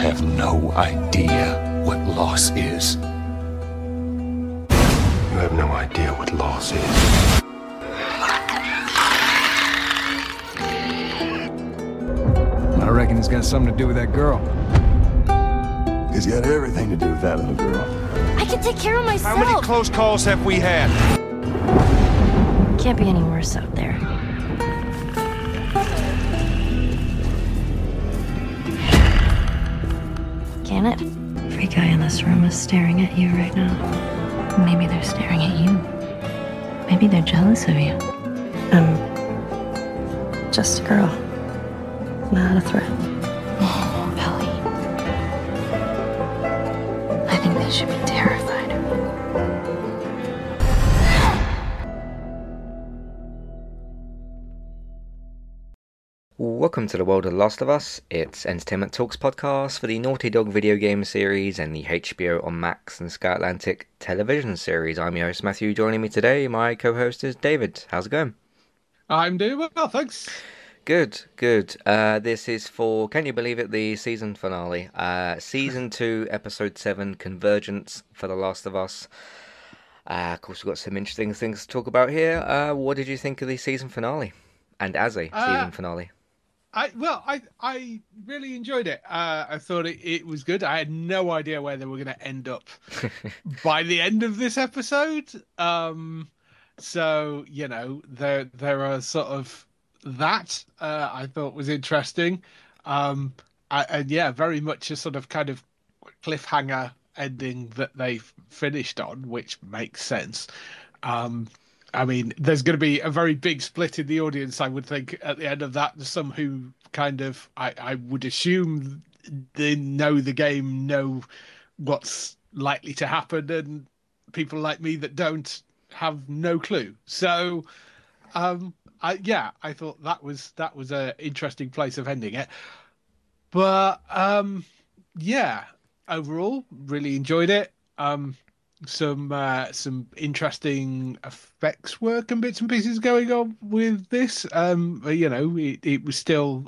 have no idea what loss is. You have no idea what loss is. I reckon it's got something to do with that girl. It's got everything to do with that little girl. I can take care of myself. How many close calls have we had? Can't be any worse out there. Can it? Every guy in this room is staring at you right now. Maybe they're staring at you. Maybe they're jealous of you. I'm just a girl, not a threat. Oh, Ellie. I think they should be terrified. Welcome to the world of The Last of Us. It's Entertainment Talks podcast for the Naughty Dog video game series and the HBO on Max and Sky Atlantic television series. I'm your host Matthew. Joining me today, my co-host is David. How's it going? I'm doing well, thanks. Good. This is for, can you believe it, the season finale. Season 2, Episode 7, Convergence for The Last of Us. Of course, we've got some interesting things to talk about here. What did you think of the season finale? And as a season finale? I really enjoyed it. I thought it was good. I had no idea where they were going to end up by the end of this episode. So, you know, there are sort of that I thought was interesting. And yeah, very much a sort of kind of cliffhanger ending that they finished on, which makes sense. I mean, there's going to be a very big split in the audience, I would think, at the end of that. There's some who kind of, I would assume they know the game, know what's likely to happen, and people like me that don't have no clue. So, I thought that was an interesting place of ending it. But, overall, really enjoyed it. Some interesting effects work and bits and pieces going on with this. You know, it was still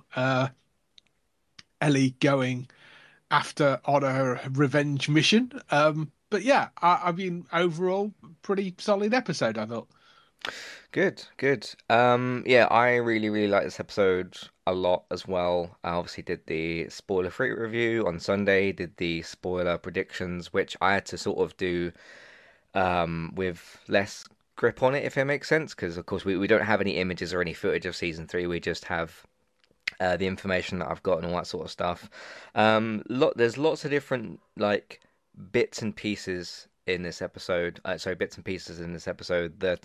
Ellie going after on her revenge mission. But yeah, I mean, overall, pretty solid episode, I thought. Good. Yeah, I really like this episode a lot as well. I obviously did the spoiler-free review on Sunday, did the spoiler predictions, which I had to sort of do with less grip on it, if it makes sense, because of course we don't have any images or any footage of season 3. We just have the information that I've got and all that sort of stuff. There's lots of different like bits and pieces in this episode. Bits and pieces in this episode that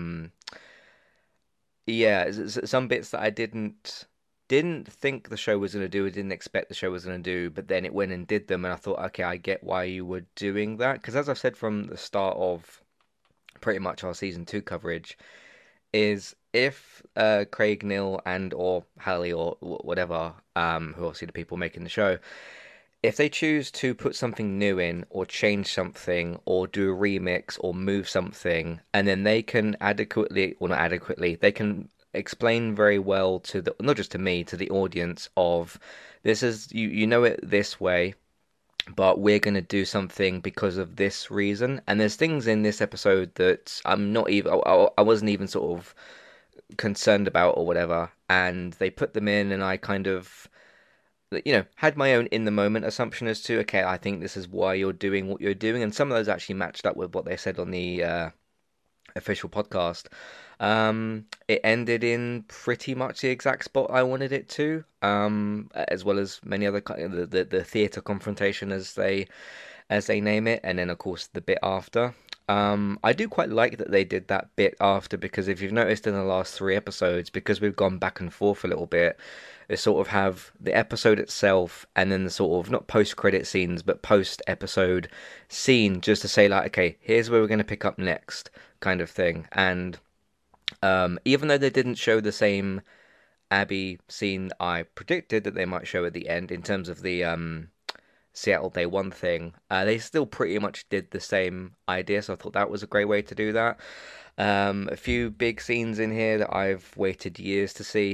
some bits that I didn't think the show was going to do, I didn't expect the show was going to do, but then it went and did them, and I thought, okay, I get why you were doing that, because as I've said from the start of pretty much our season 2 coverage, is if Craig, Neil, and or Hallie or whatever, who are obviously the people making the show, if they choose to put something new in, or change something, or do a remix, or move something, and then they can they can explain very well to the, not just to me, to the audience, of this is, you know it this way, but we're going to do something because of this reason. And there's things in this episode that I wasn't even sort of concerned about or whatever, and they put them in, and I kind of, you know, had my own in the moment assumption as to, okay, I think this is why you're doing what you're doing, and some of those actually matched up with what they said on the official podcast. It ended in pretty much the exact spot I wanted it to, as well as many other the theatre confrontation as they name it, and then of course the bit after. I do quite like that they did that bit after, because if you've noticed in the last 3 episodes, because we've gone back and forth a little bit, they sort of have the episode itself and then the sort of, not post-credit scenes, but post-episode scene, just to say like, okay, here's where we're going to pick up next, kind of thing. And even though they didn't show the same Abby scene I predicted that they might show at the end in terms of the Seattle Day 1 thing, they still pretty much did the same idea, so I thought that was a great way to do that. A few big scenes in here that I've waited years to see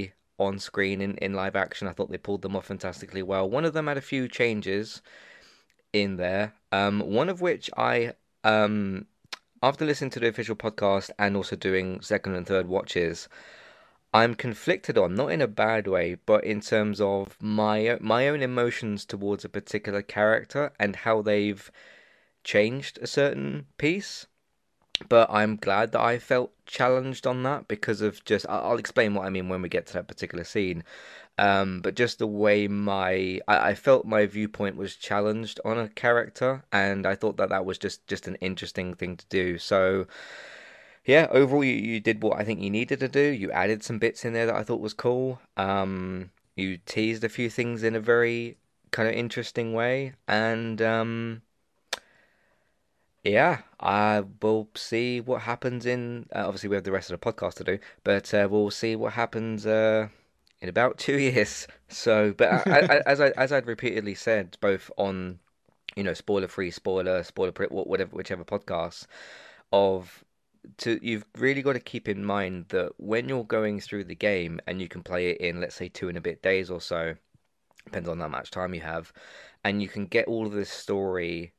on screen in live action. I thought they pulled them off fantastically well. One of them had a few changes in there. One of which after listening to the official podcast and also doing second and third watches, I'm conflicted on, not in a bad way, but in terms of my own emotions towards a particular character and how they've changed a certain piece. But I'm glad that I felt challenged on that because of just I'll explain what I mean when we get to that particular scene. But just the way I felt my viewpoint was challenged on a character, and I thought that that was just an interesting thing to do. So yeah, overall you did what I think you needed to do. You added some bits in there that I thought was cool. You teased a few things in a very kind of interesting way, and yeah, I will see what happens in. Obviously, we have the rest of the podcast to do, but we'll see what happens in about 2 years. So, but as I'd repeatedly said, both on spoiler free, spoiler print, whatever, whichever podcast, of you've really got to keep in mind that when you're going through the game and you can play it in, let's say, 2 and a bit days or so, depends on how much time you have, and you can get all of this story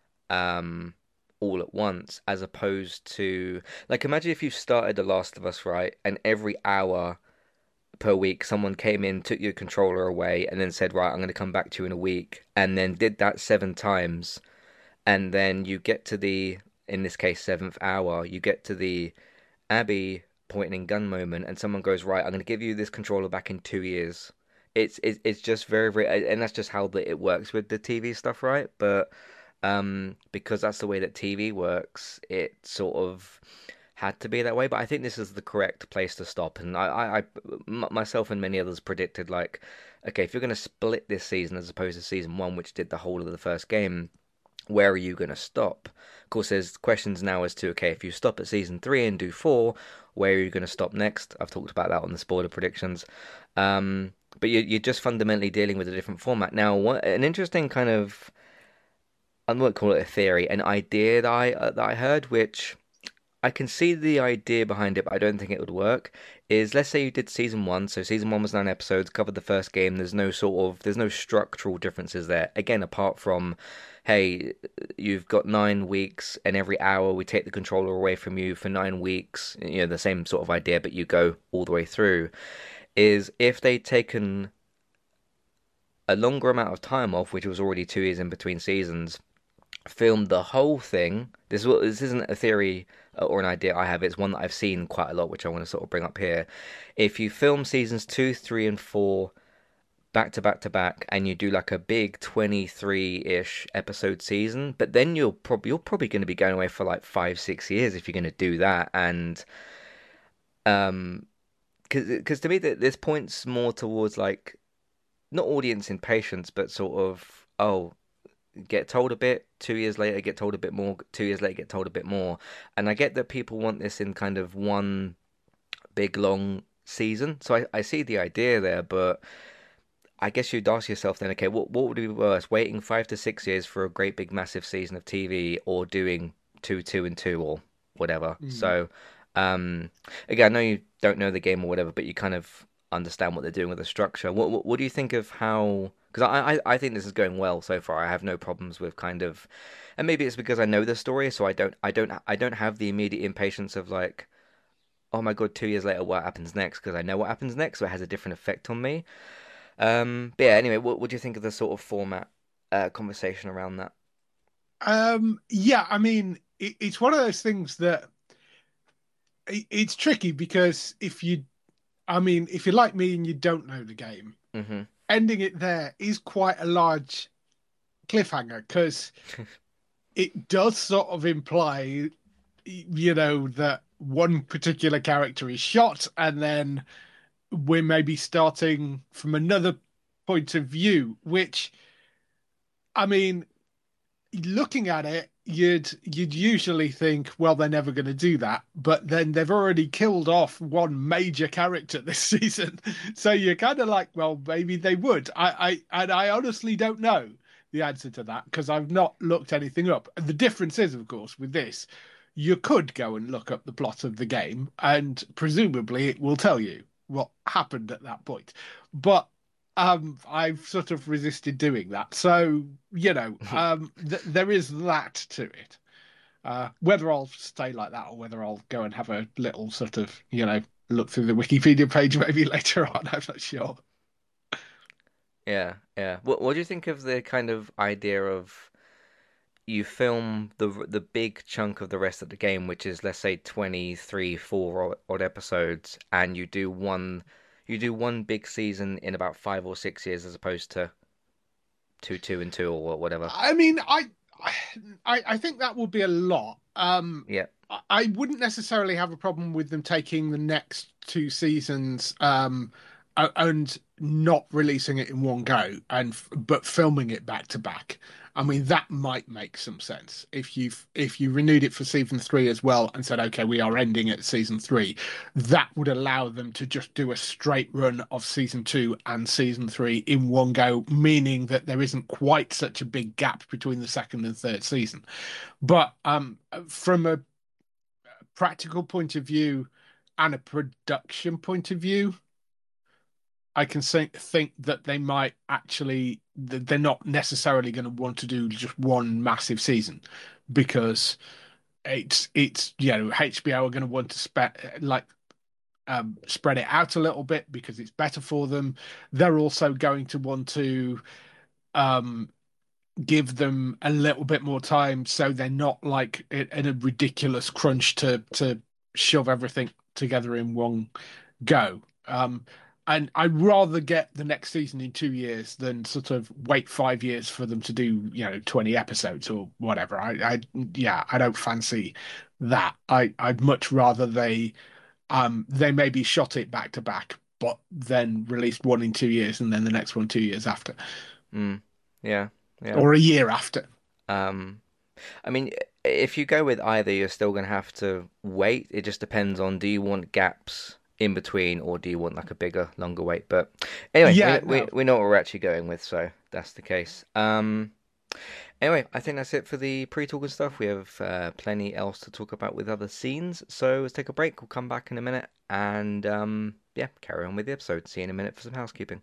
all at once, as opposed to, like, imagine if you started The Last of Us, right, and every hour per week someone came in, took your controller away, and then said, right, I'm going to come back to you in a week, and then did that 7 times, and then you get to the, in this case, 7th hour, you get to the Abby pointing gun moment, and someone goes, right, I'm going to give you this controller back in 2 years. It's just very, very, and that's just how it works with the TV stuff, right? But because that's the way that TV works, it sort of had to be that way. But I think this is the correct place to stop. And myself and many others predicted, like, okay, if you're going to split this season as opposed to season one, which did the whole of the first game, where are you going to stop? Of course, there's questions now as to, okay, if you stop at season 3 and do 4, where are you going to stop next? I've talked about that on the spoiler predictions. But you're just fundamentally dealing with a different format. Now, an interesting kind of, I won't call it a theory, an idea that I heard, which I can see the idea behind it, but I don't think it would work, is let's say you did season 1, so season 1 was 9 episodes, covered the first game, there's no structural differences there. Again, apart from, hey, you've got 9 weeks, and every hour we take the controller away from you for 9 weeks, the same sort of idea, but you go all the way through, is if they'd taken a longer amount of time off, which was already 2 years in between seasons, filmed the whole thing. This isn't a theory or an idea I have. It's one that I've seen quite a lot, which I want to sort of bring up here. If you film seasons 2, 3, and 4 back to back to back, and you do like a big 23-ish episode season, but then you're probably going to be going away for like 5-6 years if you're going to do that. And because to me this points more towards, like, not audience impatience, but sort of, oh, get told a bit, 2 years later get told a bit more, 2 years later get told a bit more. And I get that people want this in kind of one big long season, so I see the idea there, but I guess you'd ask yourself then, okay, what would be worse, waiting 5 to 6 years for a great big massive season of TV, or doing 2, 2, and 2, or whatever? So again, I know you don't know the game or whatever, but you kind of understand what they're doing with the structure. What do you think of how? Because I think this is going well so far. I have no problems with kind of, and maybe it's because I know the story, so I don't have the immediate impatience of, like, oh my God, 2 years later, what happens next? Because I know what happens next, so it has a different effect on me. But yeah, anyway, what do you think of the sort of format conversation around that? Yeah, I mean, it's one of those things that it's tricky, because if you're like me and you don't know the game, ending it there is quite a large cliffhanger, because it does sort of imply, that one particular character is shot, and then we're maybe starting from another point of view, which, I mean, looking at it, you'd usually think, well, they're never going to do that, but then they've already killed off one major character this season, so you're kind of like, well, maybe they would. I honestly don't know the answer to that, because I've not looked anything up. And the difference is, of course, with this, you could go and look up the plot of the game, and presumably it will tell you. what happened at that point. But I've sort of resisted doing that. So, there is that to it. Whether I'll stay like that or whether I'll go and have a little sort of, look through the Wikipedia page maybe later on, I'm not sure. Yeah, yeah. What do you think of the kind of idea of you film the big chunk of the rest of the game, which is let's say 23, 4 odd episodes, and you do one big season in about 5 or 6 years as opposed to two and two or whatever. I mean, I think that would be a lot. Yeah. I wouldn't necessarily have a problem with them taking the next 2 seasons and not releasing it in one go, but filming it back to back. I mean, that might make some sense if you renewed it for season 3 as well and said, okay, we are ending at season 3. That would allow them to just do a straight run of season 2 and season 3 in one go, meaning that there isn't quite such a big gap between the second and third season. But from a practical point of view and a production point of view, I can think that they might actually, they're not necessarily going to want to do just one massive season, because it's HBO are going to want to spread it out a little bit because it's better for them. They're also going to want to give them a little bit more time so they're not like in a ridiculous crunch to shove everything together in one go. And I'd rather get the next season in 2 years than sort of wait 5 years for them to do, 20 episodes or whatever. I don't fancy that. I'd much rather they maybe shot it back to back, but then released one in 2 years and then the next one 2 years after. Yeah. Or a year after. I mean, if you go with either, you're still going to have to wait. It just depends on, do you want gaps in between, or do you want like a bigger, longer wait? But anyway, we know what we're actually going with, so that's the case. Anyway, I think that's it for the pre-talk and stuff. We have plenty else to talk about with other scenes, so let's take a break. We'll come back in a minute and carry on with the episode. See you in a minute for some housekeeping.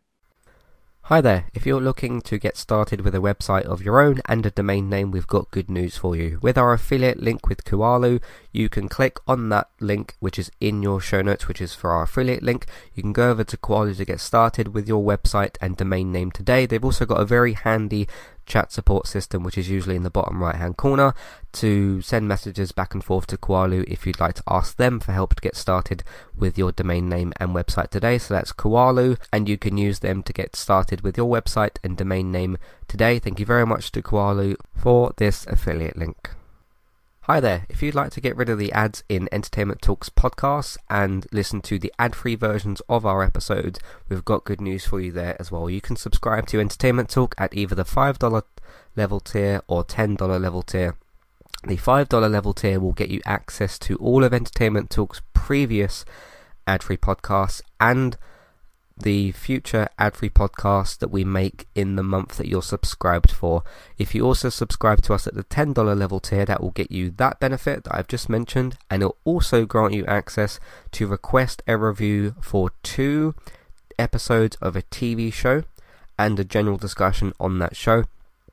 Hi there, if you're looking to get started with a website of your own and a domain name, we've got good news for you. With our affiliate link with Kualu, you can click on that link which is in your show notes, which is for our affiliate link. You can go over to Kualu to get started with your website and domain name today. They've also got a very handy chat support system, which is usually in the bottom right hand corner, to send messages back and forth to Kualu if you'd like to ask them for help to get started with your domain name and website today. So that's Kualu, and you can use them to get started with your website and domain name today. Thank you very much to Kualu for this affiliate link. Hi there, if you'd like to get rid of the ads in Entertainment Talks podcasts and listen to the ad-free versions of our episodes, we've got good news for you there as well. You can subscribe to Entertainment Talk at either the $5 level tier or $10 level tier. The $5 level tier will get you access to all of Entertainment Talk's previous ad-free podcasts and the future ad-free podcasts that we make in the month that you're subscribed for. If you also subscribe to us at the $10 level tier, that will get you that benefit that I've just mentioned, and it'll also grant you access to request a review for 2 episodes of a TV show and a general discussion on that show,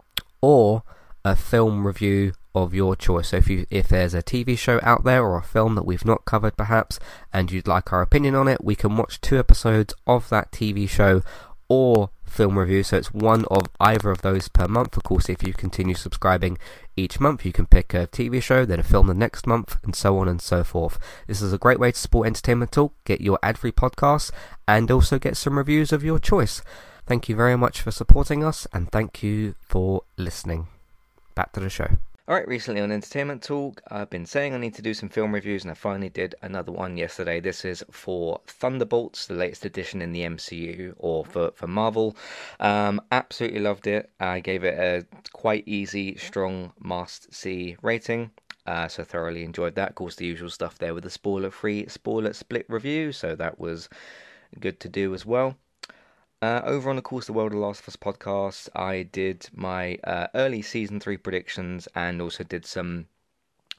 or a film review of your choice. So if there's a TV show out there or a film that we've not covered perhaps and you'd like our opinion on it, we can watch 2 episodes of that TV show or film review. So it's one of either of those per month. Of course, if you continue subscribing each month, you can pick a TV show, then a film the next month, and so on and so forth. This is a great way to support Entertainment Talk, get your ad-free podcasts, and also get some reviews of your choice. Thank you very much for supporting us, and thank you for listening. Back to the show. Alright, recently on Entertainment Talk, I've been saying I need to do some film reviews, and I finally did another one yesterday. This is for Thunderbolts, the latest edition in the MCU, or for Marvel. Absolutely loved it. I gave it a quite easy, strong must-see rating. So thoroughly enjoyed that. Of course, the usual stuff there with the spoiler-free, spoiler-split review, so that was good to do as well. Over on the Course the World of Last of Us podcast, I did my early Season 3 predictions and also did some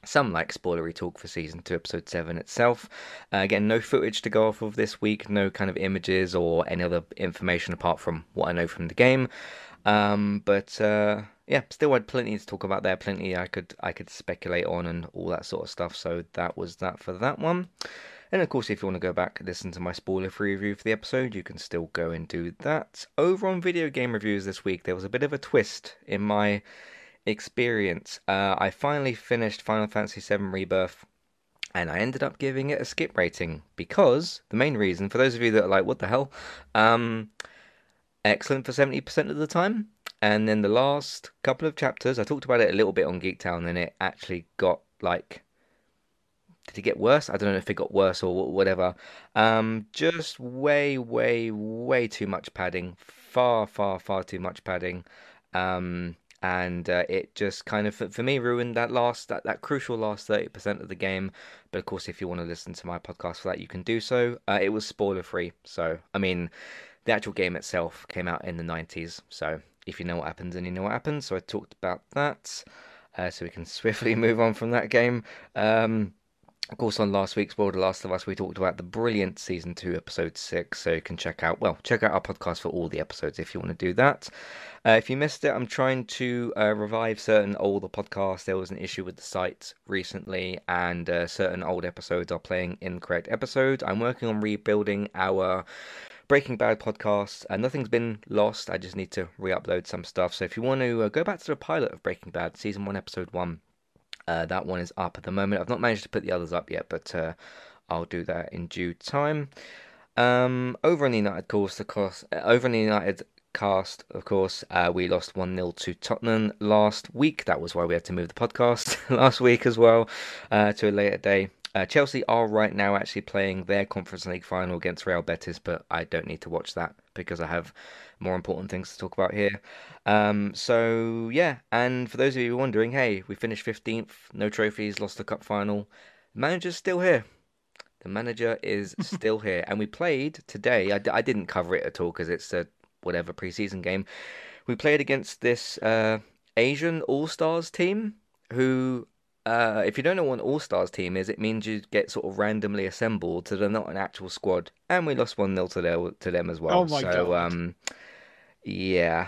some like spoilery talk for season 2 episode 7 itself. Again, no footage to go off of this week, no kind of images or any other information apart from what I know from the game. But yeah, still had plenty to talk about there, plenty I could speculate on and all that sort of stuff. So that was that for that one. And of course, if you want to go back and listen to my spoiler-free review for the episode, you can still go and do that. Over on video game reviews this week, there was a bit of a twist in my experience. I finally finished Final Fantasy VII Rebirth, and I ended up giving it a skip rating because the main reason, for those of you that are like, what the hell, excellent for 70% of the time, and then the last couple of chapters, I talked about it a little bit on Geek Town, and it actually got like, did it get worse? I don't know if it got worse or whatever. Just way, way, way too much padding. Far, far, far too much padding. And it just kind of, for me, ruined that crucial last 30% of the game. But of course, if you want to listen to my podcast for that, you can do so. It was spoiler free. So, I mean, the actual game itself came out in the 90s. So, if you know what happens, then you know what happens. So, I talked about that. So, we can swiftly move on from that game. Of course, on last week's Spoiled The Last of Us, we talked about the brilliant Season 2, Episode 6, so you can check out our podcast for all the episodes if you want to do that. If you missed it, I'm trying to revive certain older podcasts. There was an issue with the site recently, and certain old episodes are playing incorrect episodes. I'm working on rebuilding our Breaking Bad podcast, and nothing's been lost. I just need to re-upload some stuff. So if you want to go back to the pilot of Breaking Bad, Season 1, Episode 1, that one is up at the moment. I've not managed to put the others up yet, but I'll do that in due time. Over on the United cast, of course, we lost 1-0 to Tottenham last week. That was why we had to move the podcast last week as well to a later day. Chelsea are right now actually playing their Conference League final against Real Betis, but I don't need to watch that because I have more important things to talk about here. So yeah, and for those of you wondering, hey, we finished 15th, no trophies, lost the cup final. The manager's still here. The manager is still here, and we played today. I didn't cover it at all because it's a whatever preseason game. We played against this Asian All-Stars team who. If you don't know what an All-Stars team is, it means you get sort of randomly assembled, so they're not an actual squad. And we lost 1-0 to them as well. Oh my God. Yeah.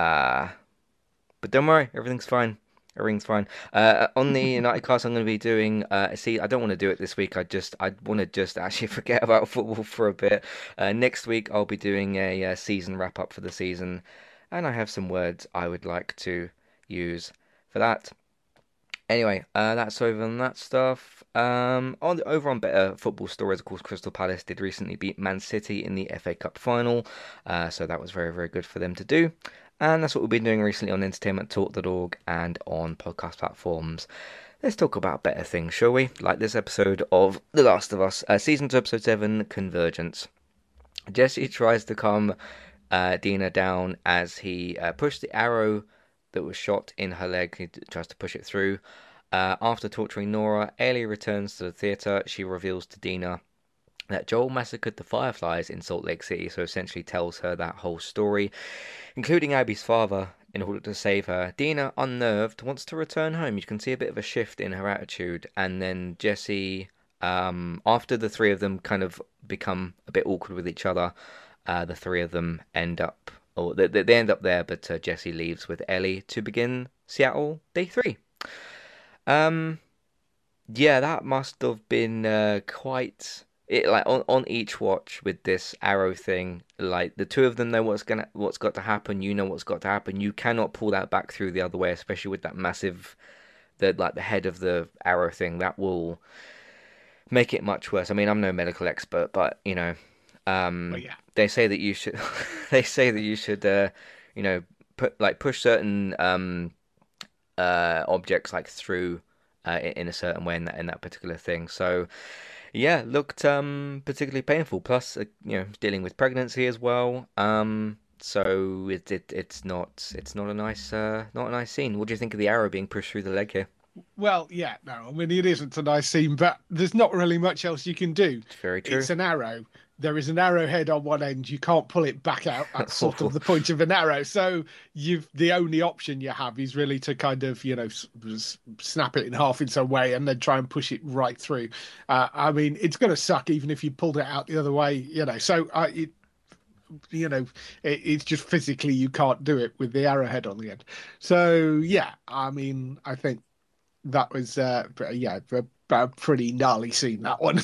But don't worry, everything's fine. Everything's fine. On the United cast, I'm going to be doing. See, I don't want to do it this week. I want to just actually forget about football for a bit. Next week, I'll be doing a season wrap up for the season, and I have some words I would like to use for that. Anyway, that's over on that stuff. Over on better football stories, of course, Crystal Palace did recently beat Man City in the FA Cup final, so that was very, very good for them to do. And that's what we've been doing recently on entertainmenttalk.org and on podcast platforms. Let's talk about better things, shall we? Like this episode of The Last of Us, Season 2, Episode 7, Convergence. Jesse tries to calm Dina down as he pushed the arrow that was shot in her leg. He tries to push it through. After torturing Nora, Ellie returns to the theatre. She reveals to Dina that Joel massacred the Fireflies in Salt Lake City, so essentially tells her that whole story, including Abby's father, in order to save her. Dina, unnerved, wants to return home. You can see a bit of a shift in her attitude, and then Jesse, after the three of them kind of become a bit awkward with each other, the three of them end up, or they end up there, but Jesse leaves with Ellie to begin Seattle Day 3. Yeah, that must have been quite... It, like on each watch with this arrow thing, like the two of them know what's got to happen. You know what's got to happen. You cannot pull that back through the other way, especially with that massive, the head of the arrow thing. That will make it much worse. I mean, I'm no medical expert, but you know, yeah. they say that you should, push certain objects like through in a certain way in that particular thing. So. Yeah, looked particularly painful. Plus, dealing with pregnancy as well. So it's not a nice scene. What do you think of the arrow being pushed through the leg here? Well, I mean, it isn't a nice scene, but there's not really much else you can do. It's very true. It's an arrow. there is an arrowhead on one end. You can't pull it back out. That's sort of the point of an arrow. So the only option you have is really to kind of, snap it in half in some way and then try and push it right through. I mean, it's going to suck even if you pulled it out the other way, So it's just physically you can't do it with the arrowhead on the end. So yeah, I mean, I think that was a pretty gnarly scene, that one.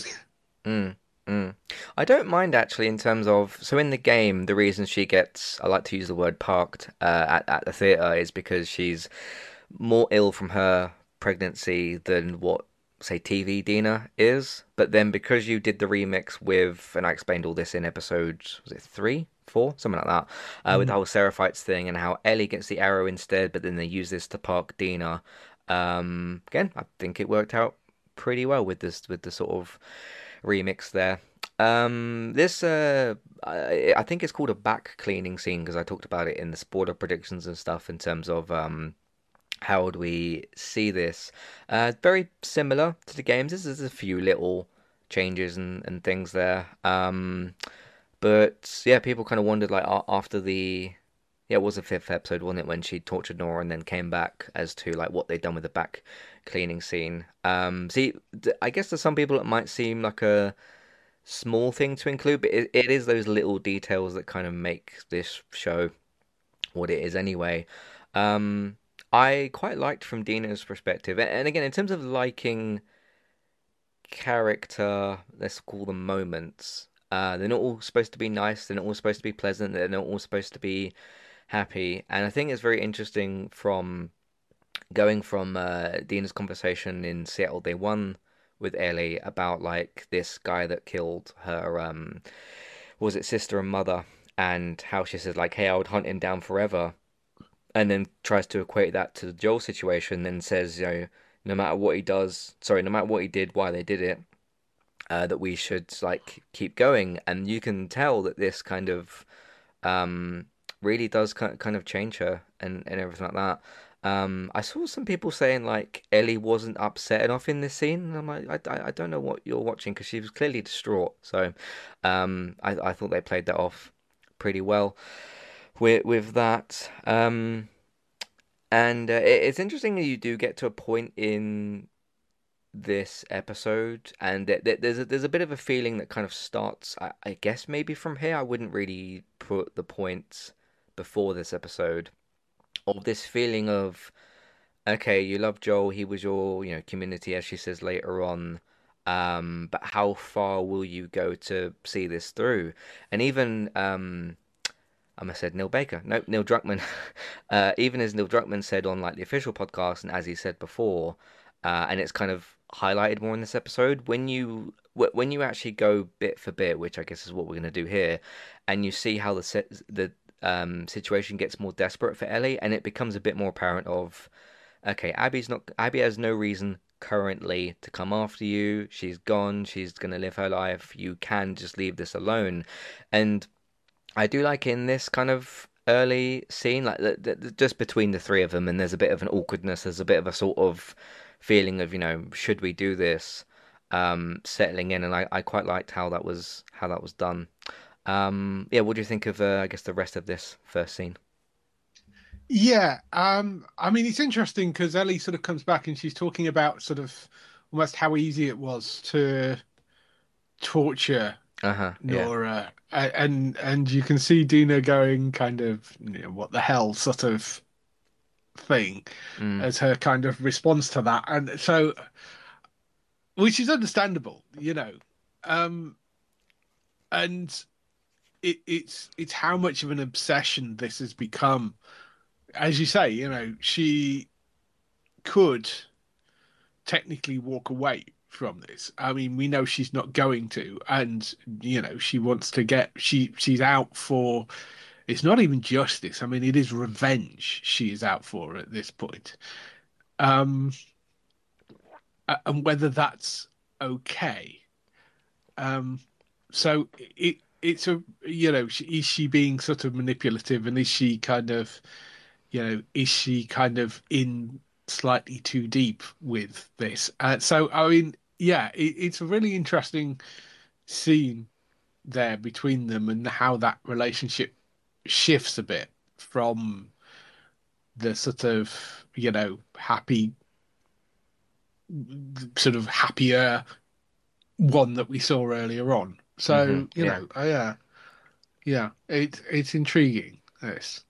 I don't mind actually in terms of, so in the game the reason she gets, I like to use the word parked at the theater, is because she's more ill from her pregnancy than what, say, TV Dina is. But then because you did the remix with, and I explained all this in episode, was it 3, 4, something like that, with the whole Seraphites thing and how Ellie gets the arrow instead, but then they use this to park Dina. Again, I think it worked out pretty well with the sort of remix there. This I think it's called a back cleaning scene because I talked about it in the spoiler predictions and stuff in terms of how would we see this. Very similar to the games. There's a few little changes and things there. But yeah, people kind of wondered like after it was the 5th episode, wasn't it, when she tortured Nora and then came back, as to like what they'd done with the back cleaning scene. See, I guess to some people it might seem like a small thing to include, but it is those little details that kind of make this show what it is anyway. I quite liked from Dina's perspective, and again, in terms of liking character, let's call them moments. They're not all supposed to be nice. They're not all supposed to be pleasant. They're not all supposed to be happy. And I think it's very interesting from going from Dina's conversation in Seattle Day 1 with Ellie about like this guy that killed her, was it sister and mother, and how she said like, hey, I would hunt him down forever, and then tries to equate that to the Joel situation and says, no matter what he does, sorry, no matter what he did, why they did it, that we should like keep going. And you can tell that this kind of really does kind of change her and everything like that. I saw some people saying like Ellie wasn't upset enough in this scene, and I'm like, I don't know what you're watching because she was clearly distraught. So I thought they played that off pretty well with that. And it's interesting that you do get to a point in this episode, and there's a bit of a feeling that kind of starts, I guess maybe from here. I wouldn't really put the points before this episode of this feeling of, okay, you love Joel, he was your community, as she says later on, but how far will you go to see this through? And even I almost said Neil Baker. No, Neil Druckmann. Even as Neil Druckmann said on like the official podcast, and as he said before, and it's kind of highlighted more in this episode, when you actually go bit for bit, which I guess is what we're going to do here, and you see how the situation gets more desperate for Ellie, and it becomes a bit more apparent of, okay, Abby has no reason currently to come after you. She's gone. She's going to live her life. You can just leave this alone. And I do like in this kind of early scene, like just between the three of them, and there's a bit of an awkwardness. There's a bit of a sort of feeling of, should we do this? Settling in, and I quite liked how that was done. Yeah, what do you think of I guess the rest of this first scene? Yeah, I mean, it's interesting because Ellie sort of comes back and she's talking about sort of almost how easy it was to torture Nora, and you can see Dina going kind of, what the hell sort of thing as her kind of response to that, and so, which is understandable, and it's how much of an obsession this has become. As you say, she could technically walk away from this. I mean, we know she's not going to, and she wants to she's out for, it's not even justice. I mean, it is revenge she is out for at this point. And whether that's okay. So it's a, is she being sort of manipulative, and is she kind of in slightly too deep with this? So, I mean, yeah, it's a really interesting scene there between them, and how that relationship shifts a bit from the sort of, happy, sort of happier one that we saw earlier on. So, Yeah. yeah, it's intriguing, this.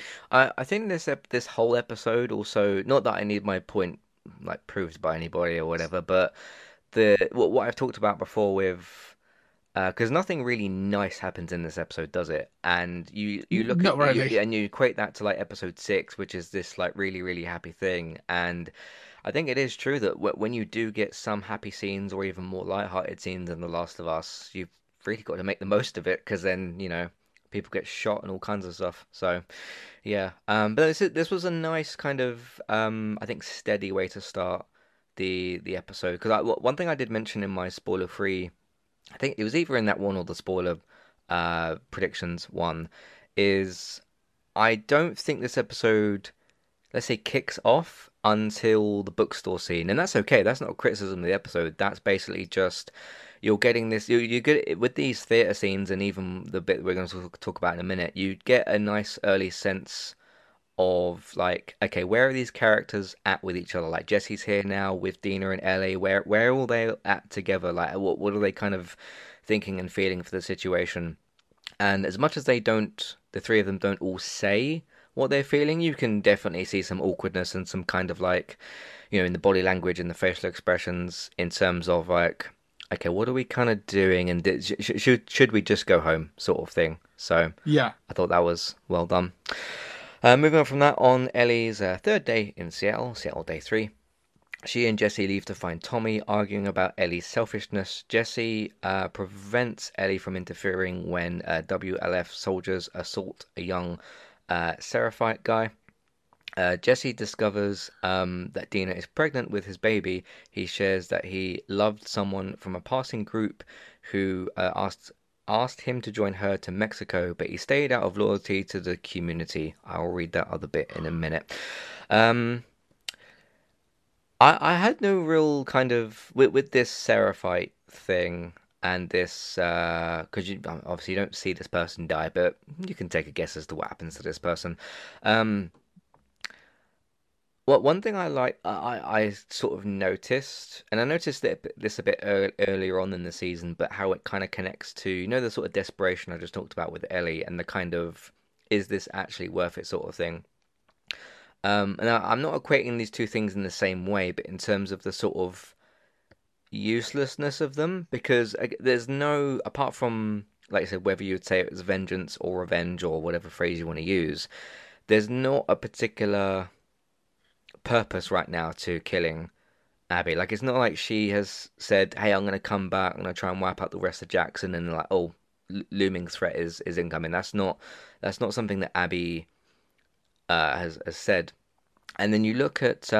I think this whole episode also, not that I need my point like proved by anybody or whatever, but what I've talked about before with because nothing really nice happens in this episode, does it? And you look Not at really. and you equate that to like episode 6, which is this like really really happy thing, and I think it is true that when you do get some happy scenes or even more light-hearted scenes in The Last of Us, you've really got to make the most of it because then people get shot and all kinds of stuff. So yeah, but this was a nice kind of I think steady way to start the episode because one thing I did mention in my spoiler free, I think it was either in that one or the spoiler predictions one, is I don't think this episode, let's say, kicks off until the bookstore scene, and that's okay. That's not a criticism of the episode. That's basically just you're getting this. You get with these theater scenes, and even the bit we're going to talk about in a minute. You get a nice early sense of like, okay, where are these characters at with each other? Like Jesse's here now with Dina and Ellie. Where are all they at together? Like, what are they kind of thinking and feeling for the situation? And as much as the three of them don't all say what they're feeling, you can definitely see some awkwardness and some kind of like, in the body language and the facial expressions in terms of like, okay, what are we kind of doing? And should we just go home, sort of thing. So Yeah. I thought that was well done. Moving on from that, on Ellie's third day in Seattle day 3, she and Jesse leave to find Tommy arguing about Ellie's selfishness. Jesse prevents Ellie from interfering when WLF soldiers assault a young Seraphite guy. Jesse discovers that Dina is pregnant with his baby. He shares that he loved someone from a passing group who asked him to join her to Mexico, but he stayed out of loyalty to the community. I'll read that other bit in a minute. I had no real kind of with this Seraphite thing and this because you obviously you don't see this person die, but you can take a guess as to what happens to this person. Um, well, one thing I sort of noticed, and I noticed this a bit earlier on in the season, but how it kind of connects to, the sort of desperation I just talked about with Ellie and the kind of, is this actually worth it sort of thing. And I'm not equating these two things in the same way, but in terms of the sort of uselessness of them, because there's no, apart from, like I said, whether you would say it was vengeance or revenge or whatever phrase you want to use, there's not a particular purpose right now to killing Abby. Like it's not like she has said, "Hey, I'm gonna come back. I'm gonna try and wipe out the rest of Jackson," and like, oh, looming threat is incoming. That's not something that Abby has said. And then you look at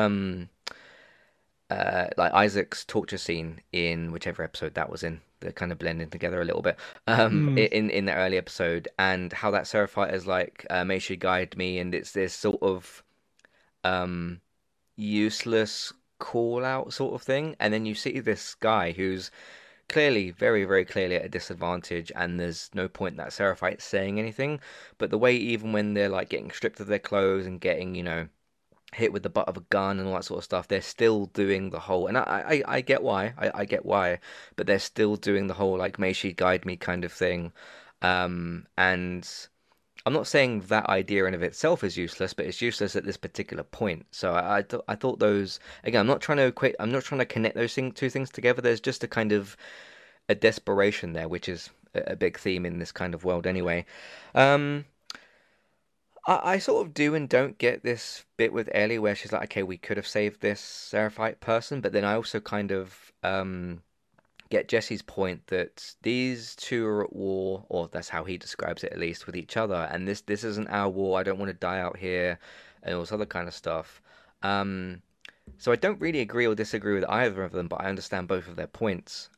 like Isaac's torture scene in whichever episode that was in. They're kind of blending together a little bit. In the early episode, and how that Seraphite is like, "May she guide me," and it's this sort of um useless call out sort of thing. And then you see this guy who's clearly, very, very clearly at a disadvantage, and there's no point that Seraphite saying anything. But the way, even when they're like getting stripped of their clothes and getting, hit with the butt of a gun and all that sort of stuff, they're still doing the whole, and I get why, I get why, but they're still doing the whole like, "May she guide me" kind of thing. And I'm not saying that idea in of itself is useless, but it's useless at this particular point. So I thought those, again, I'm not trying to connect those two things together. There's just a kind of a desperation there, which is a big theme in this kind of world anyway. Um, I sort of do and don't get this bit with Ellie where she's like, okay, we could have saved this Seraphite person, but then I also kind of get Jesse's point that these two are at war, or that's how he describes it at least, with each other, and this isn't our war. I don't want to die out here, and all this other kind of stuff. Um, so I don't really agree or disagree with either of them, but I understand both of their points.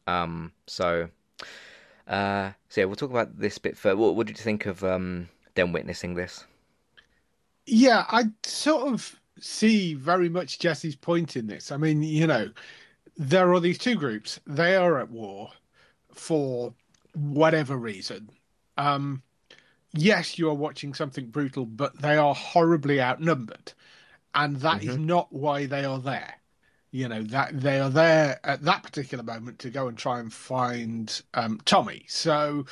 So yeah, we'll talk about this bit further. What did you think of them witnessing this? Yeah, I sort of see very much Jesse's point in this. I mean, there are these two groups. They are at war for whatever reason. Yes, you are watching something brutal, but they are horribly outnumbered, and that is Hmm. not why they are there. That they are there at that particular moment to go and try and find Tommy. So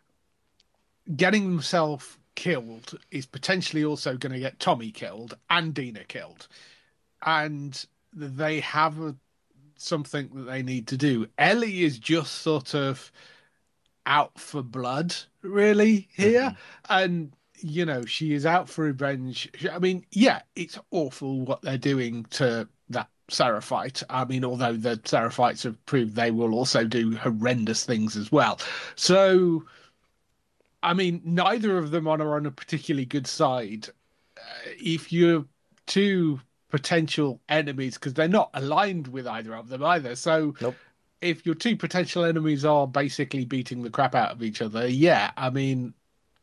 getting themselves killed is potentially also going to get Tommy killed and Dina killed, and they have something that they need to do. Ellie is just sort of out for blood, really, here. Hmm. And, she is out for revenge. I mean, yeah, it's awful what they're doing to that Seraphite. I mean, although the Seraphites have proved they will also do horrendous things as well. So, I mean, neither of them are on a particularly good side. If you're two potential enemies, because they're not aligned with either of them either. So, Nope. if your two potential enemies are basically beating the crap out of each other, yeah, I mean,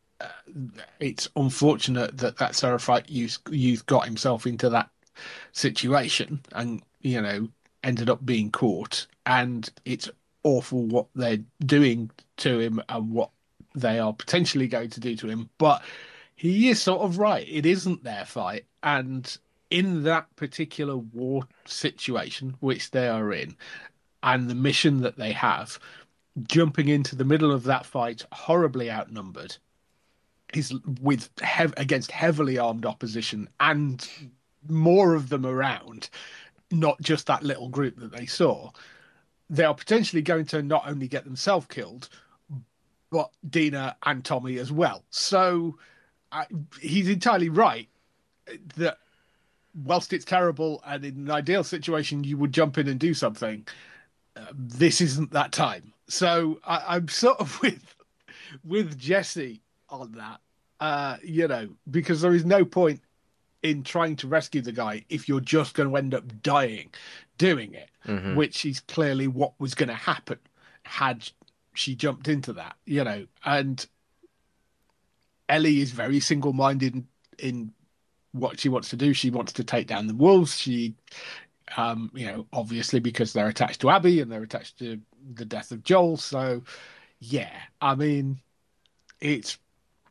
it's unfortunate that Seraphite youth got himself into that situation and, ended up being caught. And it's awful what they're doing to him and what they are potentially going to do to him. But he is sort of right. It isn't their fight. And in that particular war situation, which they are in, and the mission that they have, jumping into the middle of that fight, horribly outnumbered, is with against heavily armed opposition and more of them around, not just that little group that they saw. They are potentially going to not only get themselves killed, but Dina and Tommy as well. So he's entirely right that whilst it's terrible and in an ideal situation you would jump in and do something, this isn't that time. So I'm sort of with Jesse on that, because there is no point in trying to rescue the guy if you're just going to end up dying doing it, which is clearly what was going to happen had she jumped into that, and Ellie is very single-minded in what she wants to do. She wants to take down the wolves. She, obviously because they're attached to Abby and they're attached to the death of Joel. So, yeah, I mean, it's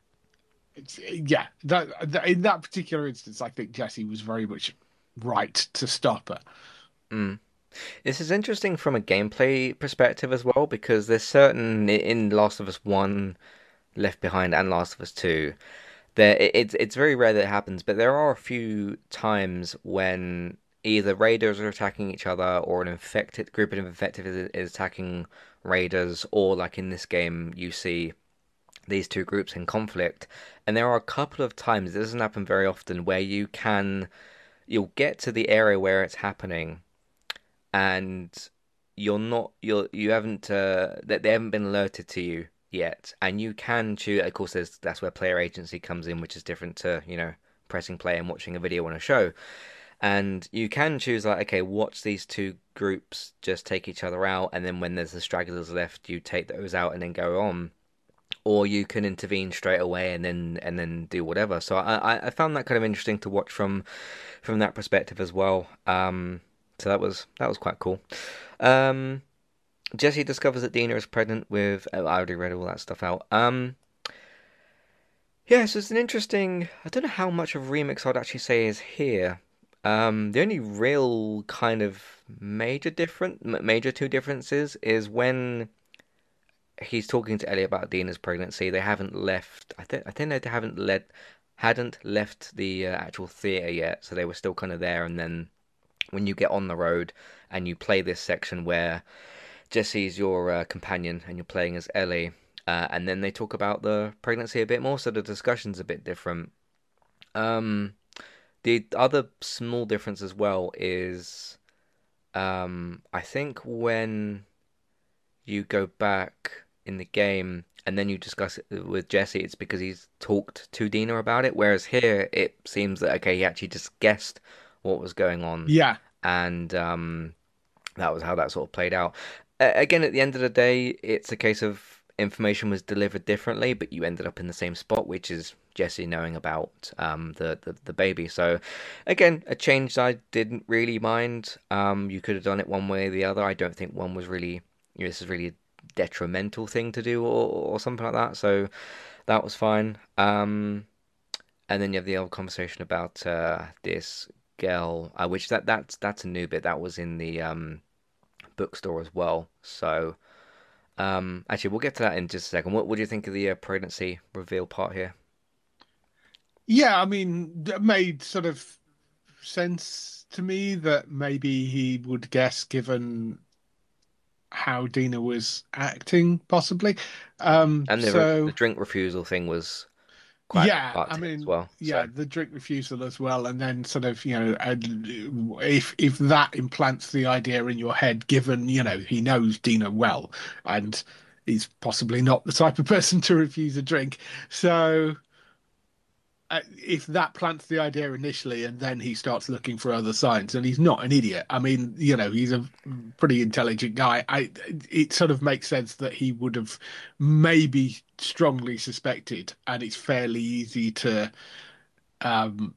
yeah. In that particular instance, I think Jesse was very much right to stop her. Mm. This is interesting from a gameplay perspective as well, because there's certain in Last of Us 1, Left Behind, and Last of Us 2. It's very rare that it happens, but there are a few times when either raiders are attacking each other or an infected group of infected is attacking raiders, or like in this game, you see these two groups in conflict. And there are a couple of times, it doesn't happen very often, where you'll get to the area where it's happening, and you haven't that they haven't been alerted to you yet, and you can choose. Of course, that's where player agency comes in, which is different to pressing play and watching a video on a show. And you can choose like, okay, watch these two groups just take each other out, and then when there's the stragglers left, you take those out and then go on. Or you can intervene straight away and then do whatever. So I found that kind of interesting to watch from that perspective as well. So that was quite cool. Jesse discovers that Dina is pregnant with. I already read all that stuff out. Yeah, so it's an interesting. I don't know how much of remix I'd actually say is here. The only real kind of major two differences is when he's talking to Ellie about Dina's pregnancy. They haven't left. I think they hadn't left the actual theater yet, so they were still kind of there. And then when you get on the road and you play this section where Jesse's your companion and you're playing as Ellie, and then they talk about the pregnancy a bit more, so the discussion's a bit different. The other small difference as well is, I think when you go back in the game and then you discuss it with Jesse, it's because he's talked to Dina about it, whereas here it seems that, okay, he actually just guessed what was going on. Yeah. And that was how that sort of played out. Again, at the end of the day, it's a case of information was delivered differently, but you ended up in the same spot, which is Jesse knowing about the baby. So again, a change I didn't really mind. You could have done it one way or the other. I don't think one was really, this is really detrimental thing to do or something like that. So that was fine. And then you have the old conversation about this girl, which that's a new bit that was in the bookstore as well. So actually, we'll get to that in just a second. What do you think of the pregnancy reveal part here? Yeah, I mean, it made sort of sense to me that maybe he would guess, given how Dina was acting, possibly. And the So drink refusal thing was quite a big yeah, part I to it as mean, well. yeah, the drink refusal as well, and then sort of, and if that implants the idea in your head, given, he knows Dina well, and he's possibly not the type of person to refuse a drink. So if that plants the idea initially and then he starts looking for other signs, and he's not an idiot. I mean, he's a pretty intelligent guy. It sort of makes sense that he would have maybe strongly suspected, and it's fairly easy to um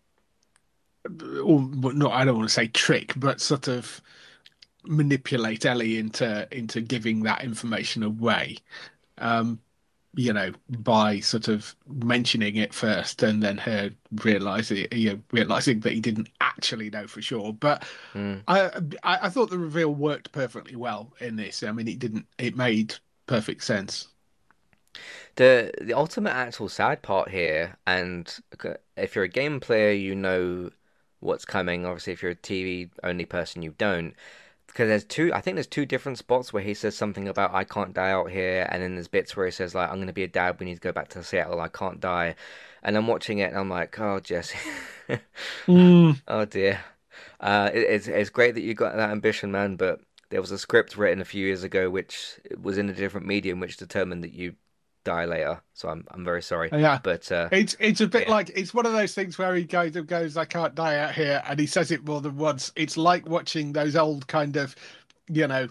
or not, I don't want to say trick, but sort of manipulate Ellie into giving that information away. Um by sort of mentioning it first, and then her realizing that he didn't actually know for sure. But Mm. I thought the reveal worked perfectly well in this. I mean, it made perfect sense. The ultimate actual sad part here, and if you're a game player, you know what's coming. Obviously, if you're a TV only person, you don't. Because I think there's two different spots where he says something about I can't die out here, and then there's bits where he says like I'm gonna be a dad, we need to go back to Seattle, I can't die. And I'm watching it and I'm like, oh Jesse, Mm. oh dear. It's great that you got that ambition, man, but there was a script written a few years ago which was in a different medium which determined that you die later. So I'm very sorry. Yeah. But It's a bit yeah. like, it's one of those things where he goes, I can't die out here, and he says it more than once. It's like watching those old kind of, you know,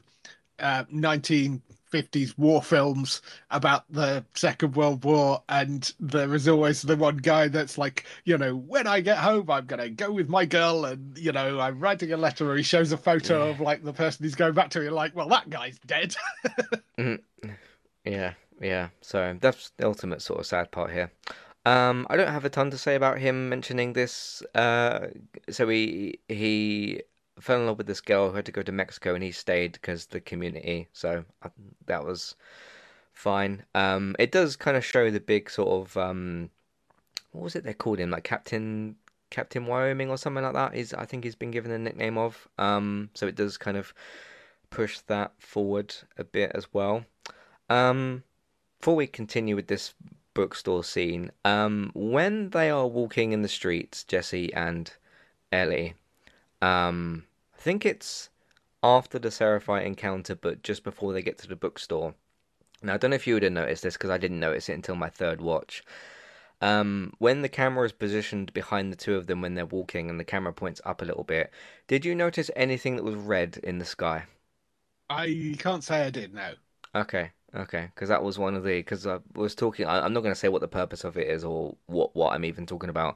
1950s war films about the Second World War, and there is always the one guy that's like, when I get home, I'm gonna go with my girl, and I'm writing a letter, or he shows a photo Yeah. of like the person he's going back to. You're like, well, that guy's dead. Mhm. Yeah, yeah. So that's the ultimate sort of sad part here. I don't have a ton to say about him mentioning this. So he fell in love with this girl who had to go to Mexico, and he stayed because the community. So that was fine. It does kind of show the big sort of what was it they called him? Like Captain Wyoming or something like that. I think he's been given a nickname of. So it does kind of push that forward a bit as well. Um, Before we continue with this bookstore scene, when they are walking in the streets, Jesse and Ellie, I think it's after the Seraphite encounter, but just before they get to the bookstore. Now, I don't know if you would have noticed this because I didn't notice it until my third watch. When the camera is positioned behind the two of them when they're walking and the camera points up a little bit, did you notice anything that was red in the sky? I can't say I did, no. Okay, okay, because that was one of the because I was talking. I'm not going to say what the purpose of it is or what I'm even talking about.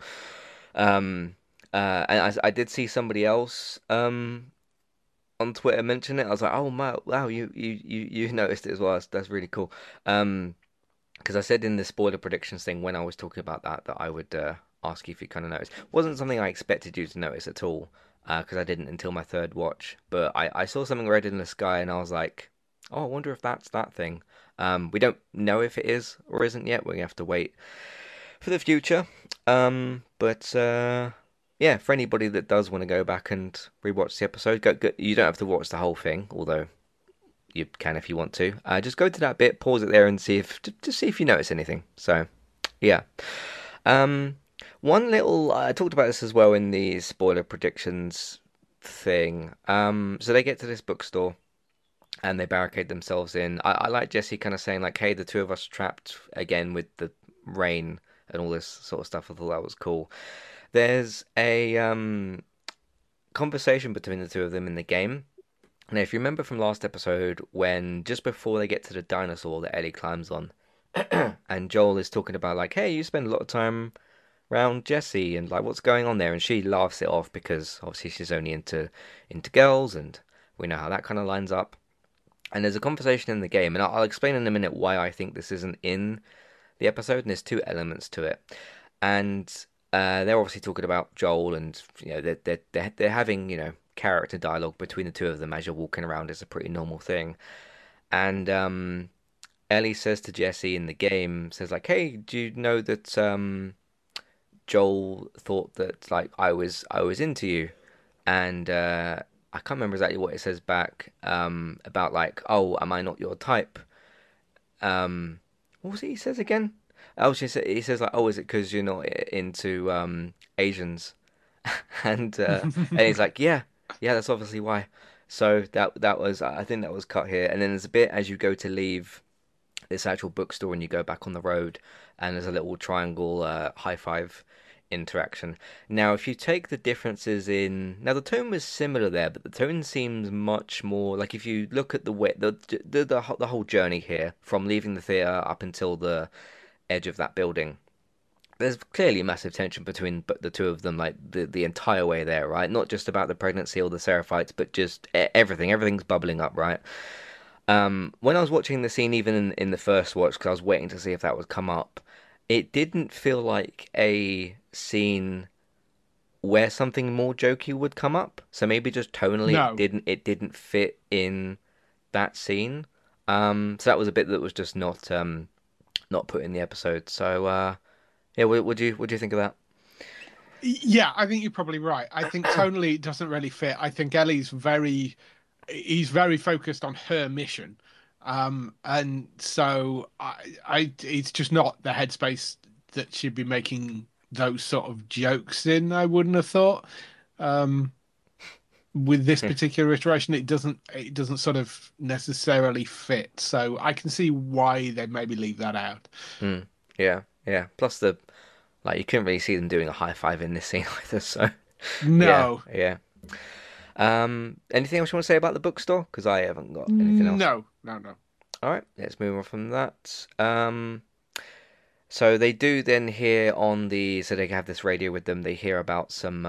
And I did see somebody else on Twitter mention it. I was like, oh my, wow, you noticed it as well. That's really cool. Because I said in the spoiler predictions thing when I was talking about that I would ask you if you kind of noticed. Wasn't something I expected you to notice at all. Because I didn't until my third watch. But I saw something red in the sky and I was like, oh, I wonder if that's that thing. We don't know if it is or isn't yet. We have to wait for the future. But yeah, for anybody that does want to go back and rewatch the episode, go. You don't have to watch the whole thing, although you can if you want to. Just go to that bit, pause it there, and see if just see if you notice anything. So, yeah. One little I talked about this as well in the spoiler predictions thing. So they get to this bookstore and they barricade themselves in. I like Jesse kind of saying like, "Hey, the two of us trapped again with the rain and all this sort of stuff." I thought that was cool. There's a conversation between the two of them in the game. Now, if you remember from last episode, when just before they get to the dinosaur that Ellie climbs on, and Joel is talking about like, "Hey, you spend a lot of time around Jesse and like what's going on there," and she laughs it off because obviously she's only into girls, and we know how that kind of lines up. And there's a conversation in the game, and I'll explain in a minute why I think this isn't in the episode, and there's two elements to it. And they're obviously talking about Joel, and they're having character dialogue between the two of them as you're walking around. Is a pretty normal thing. And Ellie says to Jesse in the game, says like, "Hey, do you know that Joel thought that like I was into you?" And I can't remember exactly what it says back about like, "Oh, am I not your type?" What was it he says again? Oh, he says like, "Oh, is it because you're not into Asians?" And he's like, "Yeah, yeah, that's obviously why." So that was, I think that was cut here. And then there's a bit as you go to leave this actual bookstore and you go back on the road, and there's a little triangle high five interaction. Now, if you take the differences in, now the tone was similar there, but the tone seems much more like if you look at the way the whole journey here from leaving the theater up until the edge of that building. There's clearly massive tension between the two of them, like the entire way there, right? Not just about the pregnancy or the Seraphites, but just everything. Everything's bubbling up, right? When I was watching the scene, even in the first watch, because I was waiting to see if that would come up, it didn't feel like a scene where something more jokey would come up. So maybe just tonally, No. it didn't fit in that scene. So that was a bit that was just not put in the episode. So yeah, what do you think of that? Yeah, I think you're probably right. I think tonally it doesn't really fit. I think he's very focused on her mission. And so it's just not the headspace that she'd be making those sort of jokes in, I wouldn't have thought. Um, with this particular iteration, it doesn't sort of necessarily fit. So I can see why they maybe leave that out. Hmm. Yeah, yeah. Plus the like you couldn't really see them doing a high five in this scene either. So yeah, No, yeah. Anything else you want to say about the bookstore? Because I haven't got anything else. no, no, no. All right, let's move on from that. So they do then hear on the so they have this radio with them. They hear about some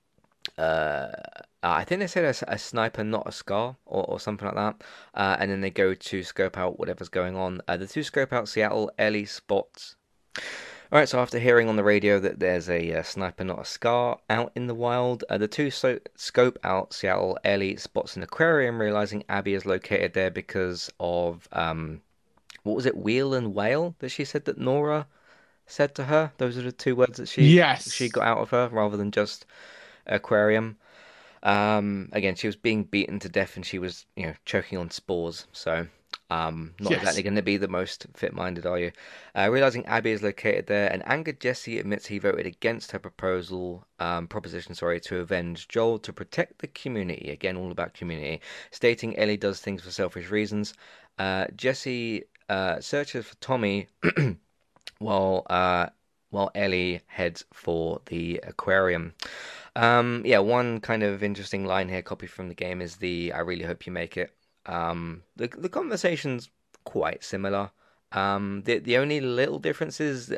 uh, I think they said a sniper, not a scar, or something like that. And then they go to scope out whatever's going on. The two scope out Seattle. Ellie spots. All right, so after hearing on the radio that there's a sniper, not a scar, out in the wild, the two scope out Seattle. Ellie spots an aquarium, realizing Abby is located there because of what was it, wheel and whale that she said that Nora said to her. Those are the two words that she Yes, got out of her, rather than just aquarium. Again, she was being beaten to death and she was, choking on spores. So, not yes. exactly going to be the most fit-minded, are you? Realizing Abby is located there, and angered Jesse admits he voted against her proposition, to avenge Joel to protect the community. Again, all about community. Stating Ellie does things for selfish reasons. Jesse searches for Tommy while Ellie heads for the aquarium. Yeah, one kind of interesting line here, copy from the game, is the "I really hope you make it." The conversation's quite similar. The only little difference is,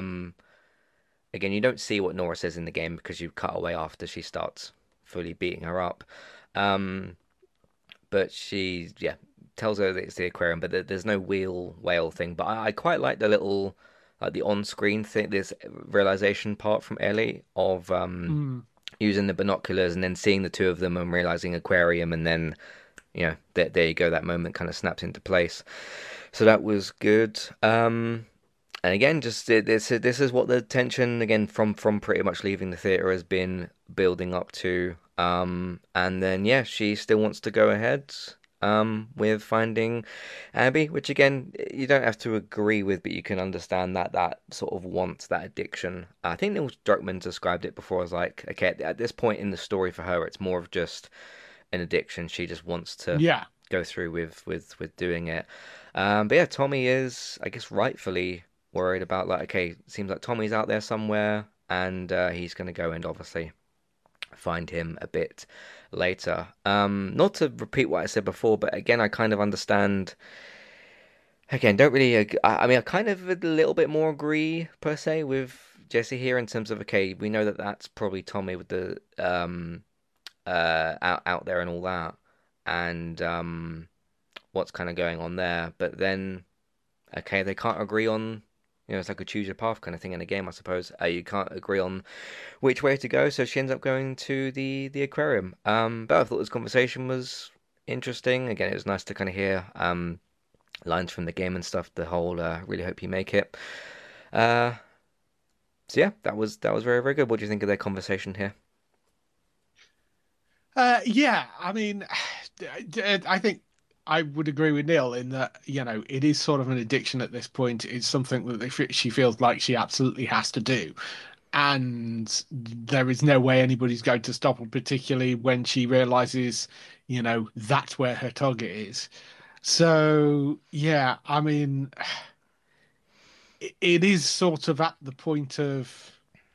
again, you don't see what Nora says in the game because you cut away after she starts fully beating her up. Um, but she, yeah, tells her that it's the aquarium, but there's no whale thing. But I quite like the little, like the on-screen thing, this realization part from Ellie of Mm, using the binoculars and then seeing the two of them and realizing aquarium, and then there you go, that moment kind of snaps into place. So that was good. And again, just this is what the tension again from pretty much leaving the theater has been building up to. And then yeah, she still wants to go ahead with finding Abby, which again you don't have to agree with, but you can understand that sort of want, that addiction. I think Neil Druckmann described it before as like, okay, at this point in the story for her, it's more of just an addiction. She just wants to yeah. go through with doing it. But yeah, Tommy is, I guess, rightfully worried about like, okay, it seems like Tommy's out there somewhere, and he's going to go and obviously find him a bit later. Not to repeat what I said before, but again, I kind of understand. Again, don't really. I mean, I kind of a little bit more agree per se with Jesse here in terms of, okay, we know that that's probably Tommy with the out there and all that, and what's kind of going on there. But then, okay, they can't agree on, it's like a choose your path kind of thing in a game, I suppose. You can't agree on which way to go, so she ends up going to the aquarium. But I thought this conversation was interesting. Again, it was nice to kind of hear lines from the game and stuff. The whole really hope you make it. So yeah, that was very, very good. What do you think of their conversation here? Yeah, I mean, I think I would agree with Neil in that, it is sort of an addiction at this point. It's something that she feels like she absolutely has to do. And there is no way anybody's going to stop her, particularly when she realizes, that's where her target is. So, yeah, I mean, it is sort of at the point of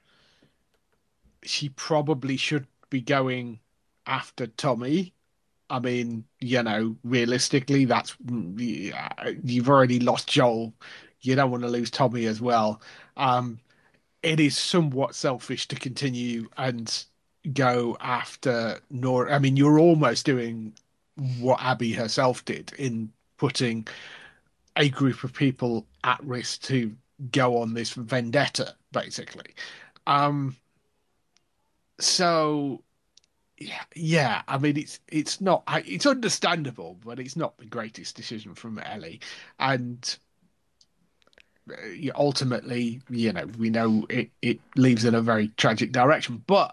she probably should be going after Tommy. I mean, realistically, you've already lost Joel. You don't want to lose Tommy as well. It is somewhat selfish to continue and go after Nora. I mean, you're almost doing what Abby herself did in putting a group of people at risk to go on this vendetta, basically. Um, so yeah. I mean, it's not. It's understandable, but it's not the greatest decision from Ellie, and ultimately, we know it leaves in a very tragic direction. But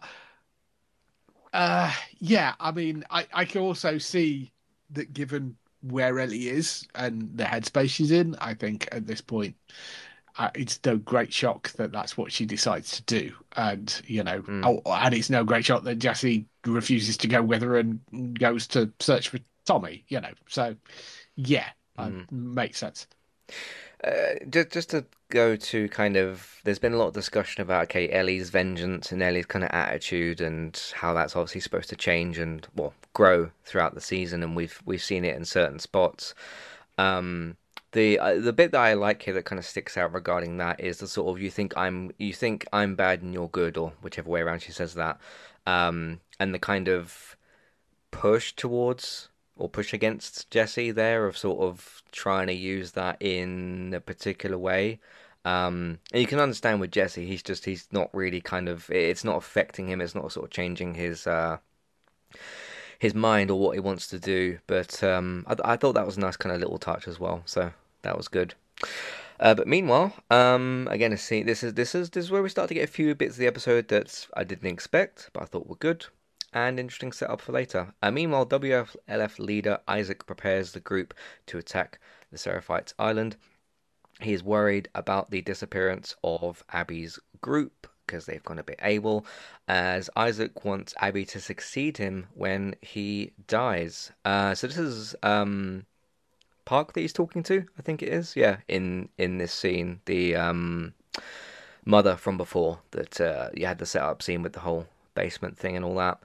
yeah, I mean, I can also see that given where Ellie is and the headspace she's in, I think at this point, it's no great shock that that's what she decides to do. And, and it's no great shock that Jesse refuses to go with her and goes to search for Tommy, So, yeah, makes sense. Just to go to kind of, there's been a lot of discussion about, okay, Ellie's vengeance and Ellie's kind of attitude and how that's obviously supposed to change and, well, grow throughout the season, and we've seen it in certain spots. The bit that I like here that kind of sticks out regarding that is the sort of you think I'm bad and you're good, or whichever way around she says that, and the kind of push towards or push against Jesse there of sort of trying to use that in a particular way. And you can understand with Jesse, he's not really it's not affecting him, it's not sort of changing his mind or what he wants to do. But I thought that was a nice kind of little touch as well. So that was good. But meanwhile, again, see, this is where we start to get a few bits of the episode that I didn't expect, but I thought were good and interesting setup for later. Meanwhile, WLF leader Isaac prepares the group to attack the Seraphites Island. He is worried about the disappearance of Abby's group because they've gone a bit AWOL, as Isaac wants Abby to succeed him when he dies. So this is Park that he's talking to, I think it is. Yeah, in this scene, the mother from before that you had the setup scene with the whole basement thing and all that.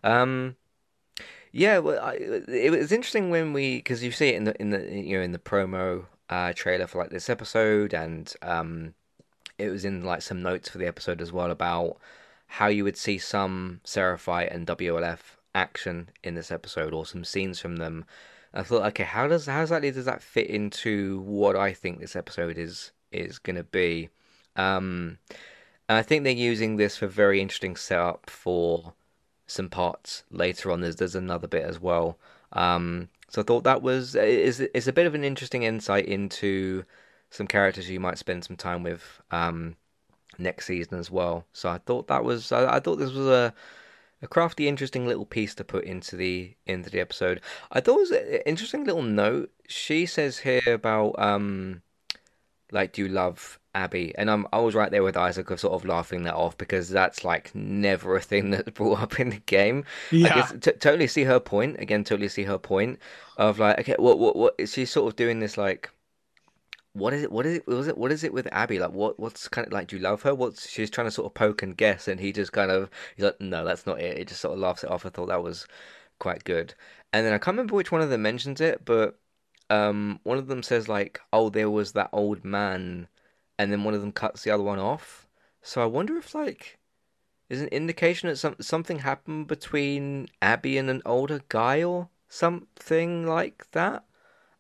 Yeah, well, it was interesting when because you see it in the promo trailer for like this episode, and it was in like some notes for the episode as well about how you would see some Seraphite and WLF action in this episode or some scenes from them. I thought, okay, how exactly does that fit into what I think this episode is gonna be? And I think they're using this for very interesting setup for some parts later on. There's another bit as well. So I thought that is a bit of an interesting insight into some characters you might spend some time with next season as well. So I thought I thought this was a crafty, interesting little piece to put into the episode. I thought it was an interesting little note. She says here about like, do you love Abby? And I was right there with Isaac of sort of laughing that off because that's like never a thing that's brought up in the game. Yeah. I guess totally see her point. Again, totally see her point of like, okay, what is she sort of doing this like? What is it? What is it with Abby? Like, what's kind of like? Do you love her? She's trying to sort of poke and guess, and he's like, no, that's not it. He just sort of laughs it off. I thought that was quite good. And then I can't remember which one of them mentions it, but one of them says like, oh, there was that old man, and then one of them cuts the other one off. So I wonder if like is an indication that something happened between Abby and an older guy or something like that.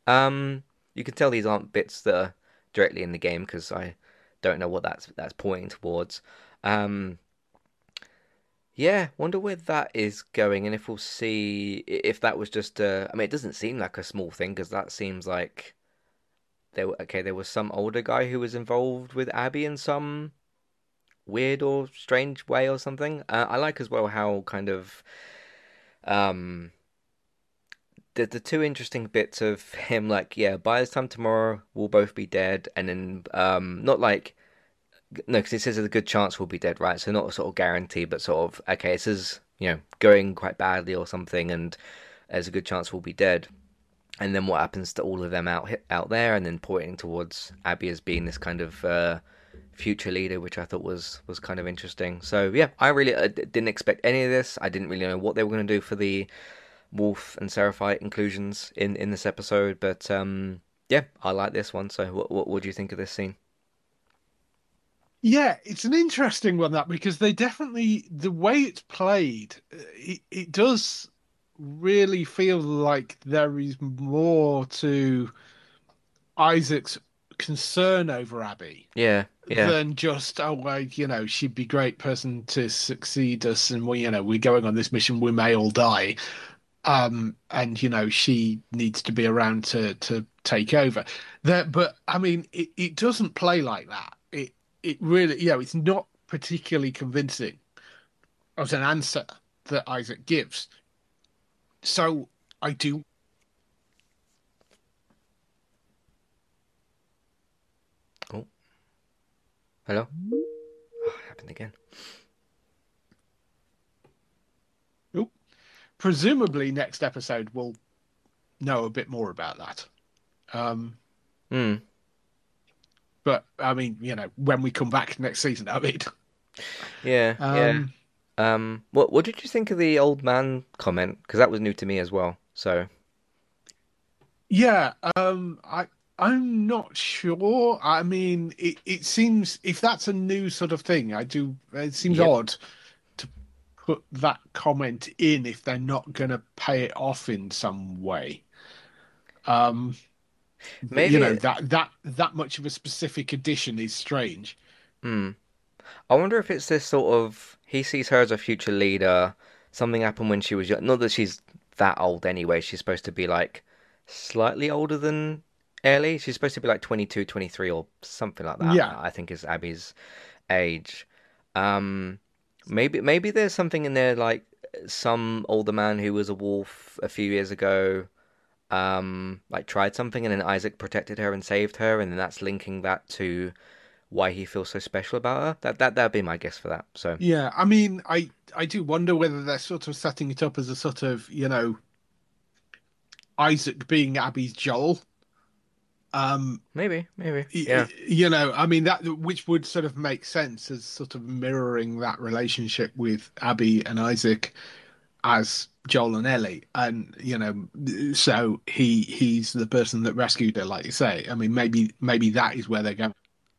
You can tell these aren't bits that are directly in the game because I don't know what that's pointing towards. Um, yeah, wonder where that is going, and if we'll see if that was just I mean, it doesn't seem like a small thing because that seems like there was some older guy who was involved with Abby in some weird or strange way or something. I like as well how kind of um the two interesting bits of him like, yeah, by this time tomorrow we'll both be dead, and then not like no, because it says there's a good chance we'll be dead, right? So not a sort of guarantee, but sort of okay, this is going quite badly or something, and there's a good chance we'll be dead. And then what happens to all of them out there, and then pointing towards Abby as being this kind of future leader, which I thought was kind of interesting. So yeah, I really didn't expect any of this. I didn't really know what they were going to do for the Wolf and Seraphite inclusions in this episode, but yeah, I like this one. So what do you think of this scene? Yeah, it's an interesting one that because they definitely the way it's played, it does really feel like there is more to Isaac's concern over Abby Yeah, yeah, than just well, she'd be a great person to succeed us, and we're going on this mission, we may all die, and she needs to be around to take over. But I mean, it doesn't play like that. It really, it's not particularly convincing as an answer that Isaac gives. So I do. oh, hello. Oh, it happened again. Oh, presumably, next episode we'll know a bit more about that. Hmm. But I mean, when we come back next season, I mean, Yeah, yeah. um, What did you think of the old man comment? Because that was new to me as well. So yeah, I'm not sure. I mean, it seems if that's a new sort of thing, it seems yep, odd to put that comment in if they're not going to pay it off in some way. Um, but, maybe. that much of a specific addition is strange. Hmm. I wonder if it's this sort of he sees her as a future leader. Something happened when she was young. Not that she's that old anyway. She's supposed to be like slightly older than Ellie. She's supposed to be like 22, 23, or something like that. Yeah, I think is Abby's age. Um, maybe there's something in there like some older man who was a wolf a few years ago, like tried something and then Isaac protected her and saved her, and then that's linking that to why he feels so special about her. That'd be my guess for that. So yeah. I mean, I do wonder whether they're sort of setting it up as a sort of Isaac being Abby's Joel. maybe, yeah, I mean that which would sort of make sense as sort of mirroring that relationship with Abby and Isaac as Joel and Ellie, and so he's the person that rescued her, like you say. I mean, maybe that is where they're going.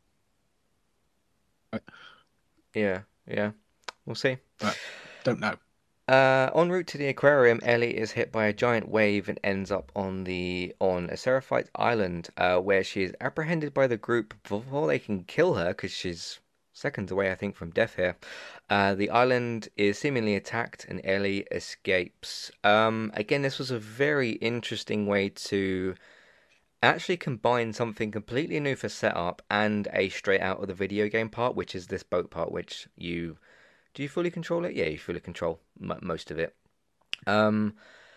yeah. We'll see. But don't know. En route to the aquarium, Ellie is hit by a giant wave and ends up on a Seraphite island, where she is apprehended by the group before they can kill her because she's seconds away, I think, from death here. The island is seemingly attacked and Ellie escapes. Again, this was a very interesting way to actually combine something completely new for setup and a straight out of the video game part, which is this boat part, which do you fully control it? Yeah, you fully control most of it. Um,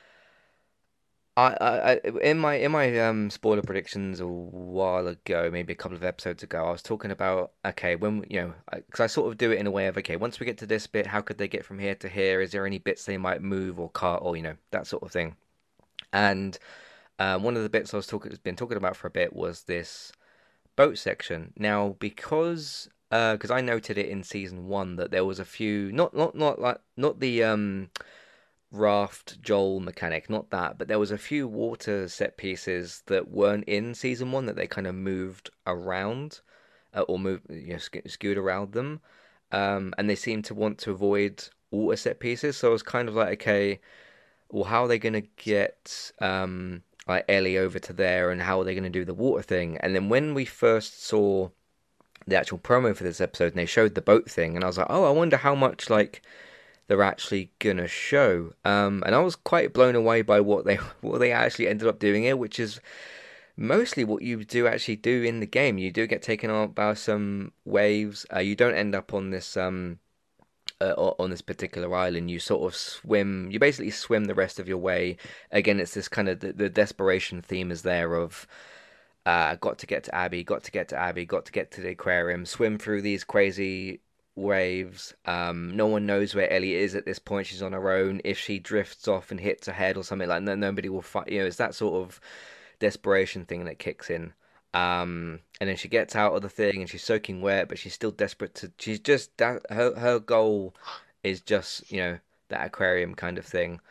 in my spoiler predictions a while ago, maybe a couple of episodes ago, I was talking about okay, when because I sort of do it in a way of okay, once we get to this bit, how could they get from here to here? Is there any bits they might move or cut or that sort of thing? And one of the bits been talking about for a bit was this boat section. Now, because I noted it in season one that there was a few not the raft Joel mechanic, not that, but there was a few water set pieces that weren't in season one that they kind of moved around or moved skewed around them, and they seemed to want to avoid water set pieces. So I was kind of like, okay, well, how are they going to get like Ellie over to there, and how are they going to do the water thing? And then when we first saw the actual promo for this episode, and they showed the boat thing, and I was like, oh, I wonder how much like they're actually gonna show. And I was quite blown away by what they actually ended up doing here, which is mostly what you do actually do in the game. You do get taken out by some waves. You don't end up on this on this particular island. You sort of swim. You basically swim the rest of your way. Again, it's this kind of the desperation theme is there of. Got to get to Abby, got to get to Abby, got to get to the aquarium, swim through these crazy waves. No one knows where Ellie is at this point. She's on her own. If she drifts off and hits her head or something like that, nobody will fight. It's that sort of desperation thing that kicks in. And then she gets out of the thing and she's soaking wet, but she's still desperate to. She's just that her goal is just that aquarium kind of thing.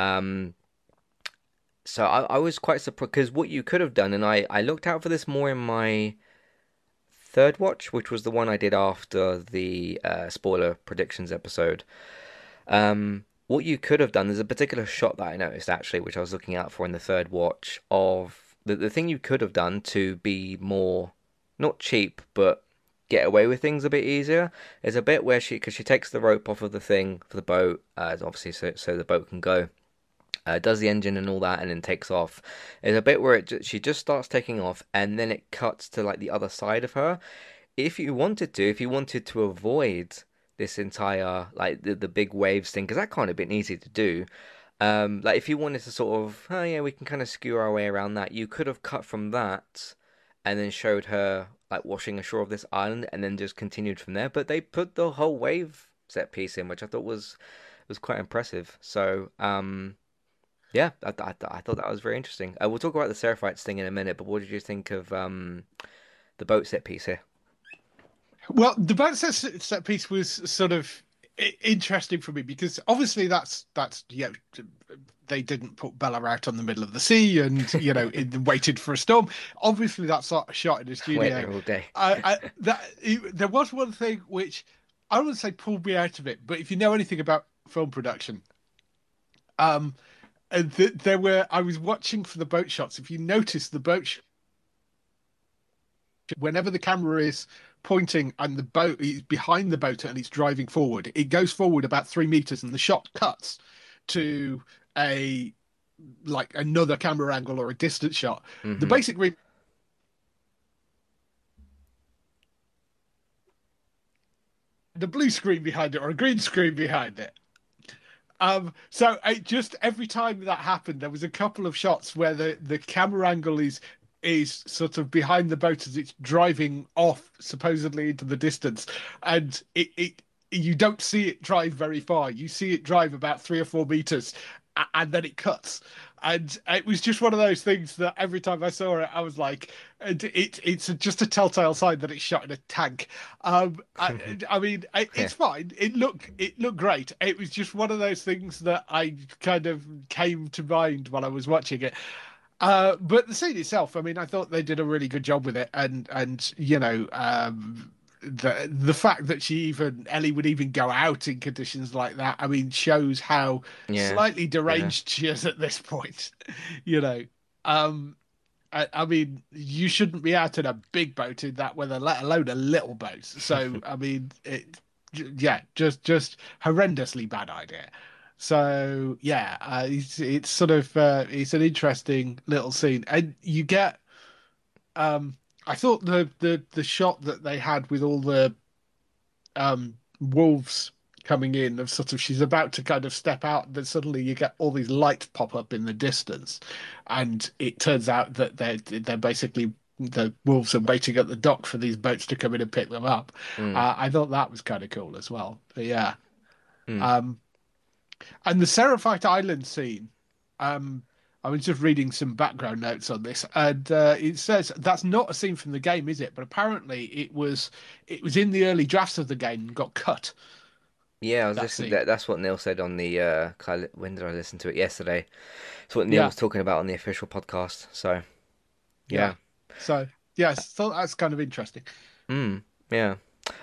So I was quite surprised because what you could have done, and I looked out for this more in my third watch, which was the one I did after the spoiler predictions episode. What you could have done, there's a particular shot that I noticed actually, which I was looking out for in the third watch, of the thing you could have done to be more, not cheap, but get away with things a bit easier. There's a bit where because she takes the rope off of the thing for the boat, obviously so the boat can go. Does the engine and all that, and then takes off. There's a bit where she just starts taking off, and then it cuts to like the other side of her. If you wanted to avoid this entire like the big waves thing, because that kind of been easy to do. Like if you wanted to sort of, oh yeah, we can kind of skew our way around that. You could have cut from that, and then showed her like washing ashore of this island, and then just continued from there. But they put the whole wave set piece in, which I thought was quite impressive. So yeah, I thought that was very interesting. We'll talk about the Seraphites thing in a minute, but what did you think of the boat set piece here? Well, the boat set piece was sort of interesting for me because obviously that's they didn't put Bella out on the middle of the sea and waited for a storm. Obviously, that's not a shot in a studio. Wait there all day. There was one thing which I wouldn't say pulled me out of it, but if you know anything about film production, I was watching for the boat shots. If you notice the boat whenever the camera is pointing and the boat is behind the boat and it's driving forward, it goes forward about 3 meters and the shot cuts to another camera angle or a distance shot. Mm-hmm. The basic the blue screen behind it or a green screen behind it. So just every time that happened, there was a couple of shots where the camera angle is sort of behind the boat as it's driving off supposedly into the distance, and it you don't see it drive very far. You see it drive about 3 or 4 meters, and then it cuts. And it was just one of those things that every time I saw it, I was like, it's just a telltale sign that it's shot in a tank. I mean, it's fine. It looked great. It was just one of those things that I kind of came to mind while I was watching it. But the scene itself, I mean, I thought they did a really good job with it. And the fact that Ellie would even go out in conditions like that, I mean, shows how slightly deranged she is at this point. I mean, you shouldn't be out in a big boat in that weather, let alone a little boat. So, I mean, just horrendously bad idea. So, it's sort of it's an interesting little scene, and you get. I thought the shot that they had with all the wolves coming in of sort of she's about to kind of step out, then suddenly you get all these lights pop up in the distance, and it turns out that they're basically the wolves are waiting at the dock for these boats to come in and pick them up. I thought that was kind of cool as well. But yeah, and the Seraphite Island scene. I was just reading some background notes on this, and it says that's not a scene from the game, is it? But apparently, it was in the early drafts of the game and got cut. Yeah, I was listening. That's what Neil said on the. When did I listen to it? Yesterday. It's what Neil was talking about on the official podcast. So, yeah. So yes, so that's kind of interesting. Yeah.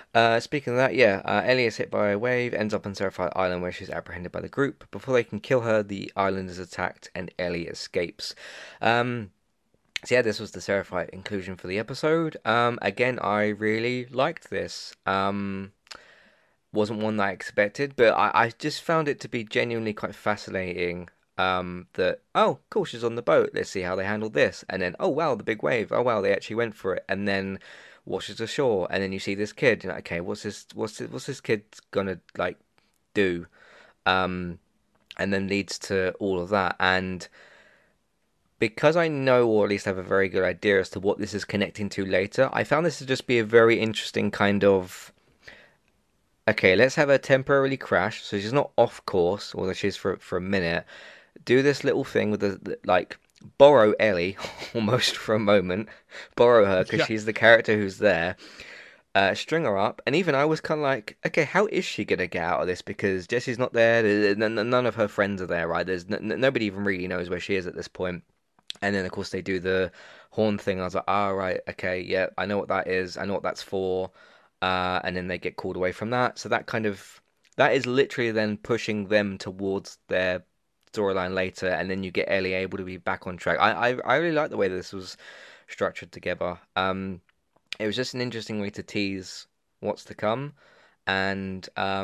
Speaking of that, yeah, Ellie is hit by a wave, ends up on Seraphite Island where she's apprehended by the group. Before they can kill her, the island is attacked and Ellie escapes. So yeah, this was the Seraphite inclusion for the episode. Again, I really liked this. Wasn't one that I expected, but I just found it to be genuinely quite fascinating. That, oh, cool, she's on the boat. Let's see how they handle this. And then, oh wow, the big wave. Oh wow, they actually went for it. And then washes ashore, and then you see this kid. You're like, okay, what's this kid gonna like do? And then leads to all of that. And because I know, or at least have a very good idea as to what this is connecting to later, I found this to just be a very interesting kind of, okay, let's have her temporarily crash, so she's not off course, although she is for a minute. Do this little thing with like, borrow Ellie, almost for a moment, borrow her, because Yeah. she's the character who's there, string her up, and even I was kind of like, okay, how is she gonna get out of this? Because Jesse's not there, none of her friends are there, right? There's nobody even really knows where she is at this point. And then, of course, they do the horn thing. I was like, ah, right, okay, yeah, I know what that is. I know what that's for. And then they get called away from that. So that is literally then pushing them towards their storyline later. And then you get Ellie able to be back on track. I really like the way this was structured together. It was just an interesting way to tease what's to come. And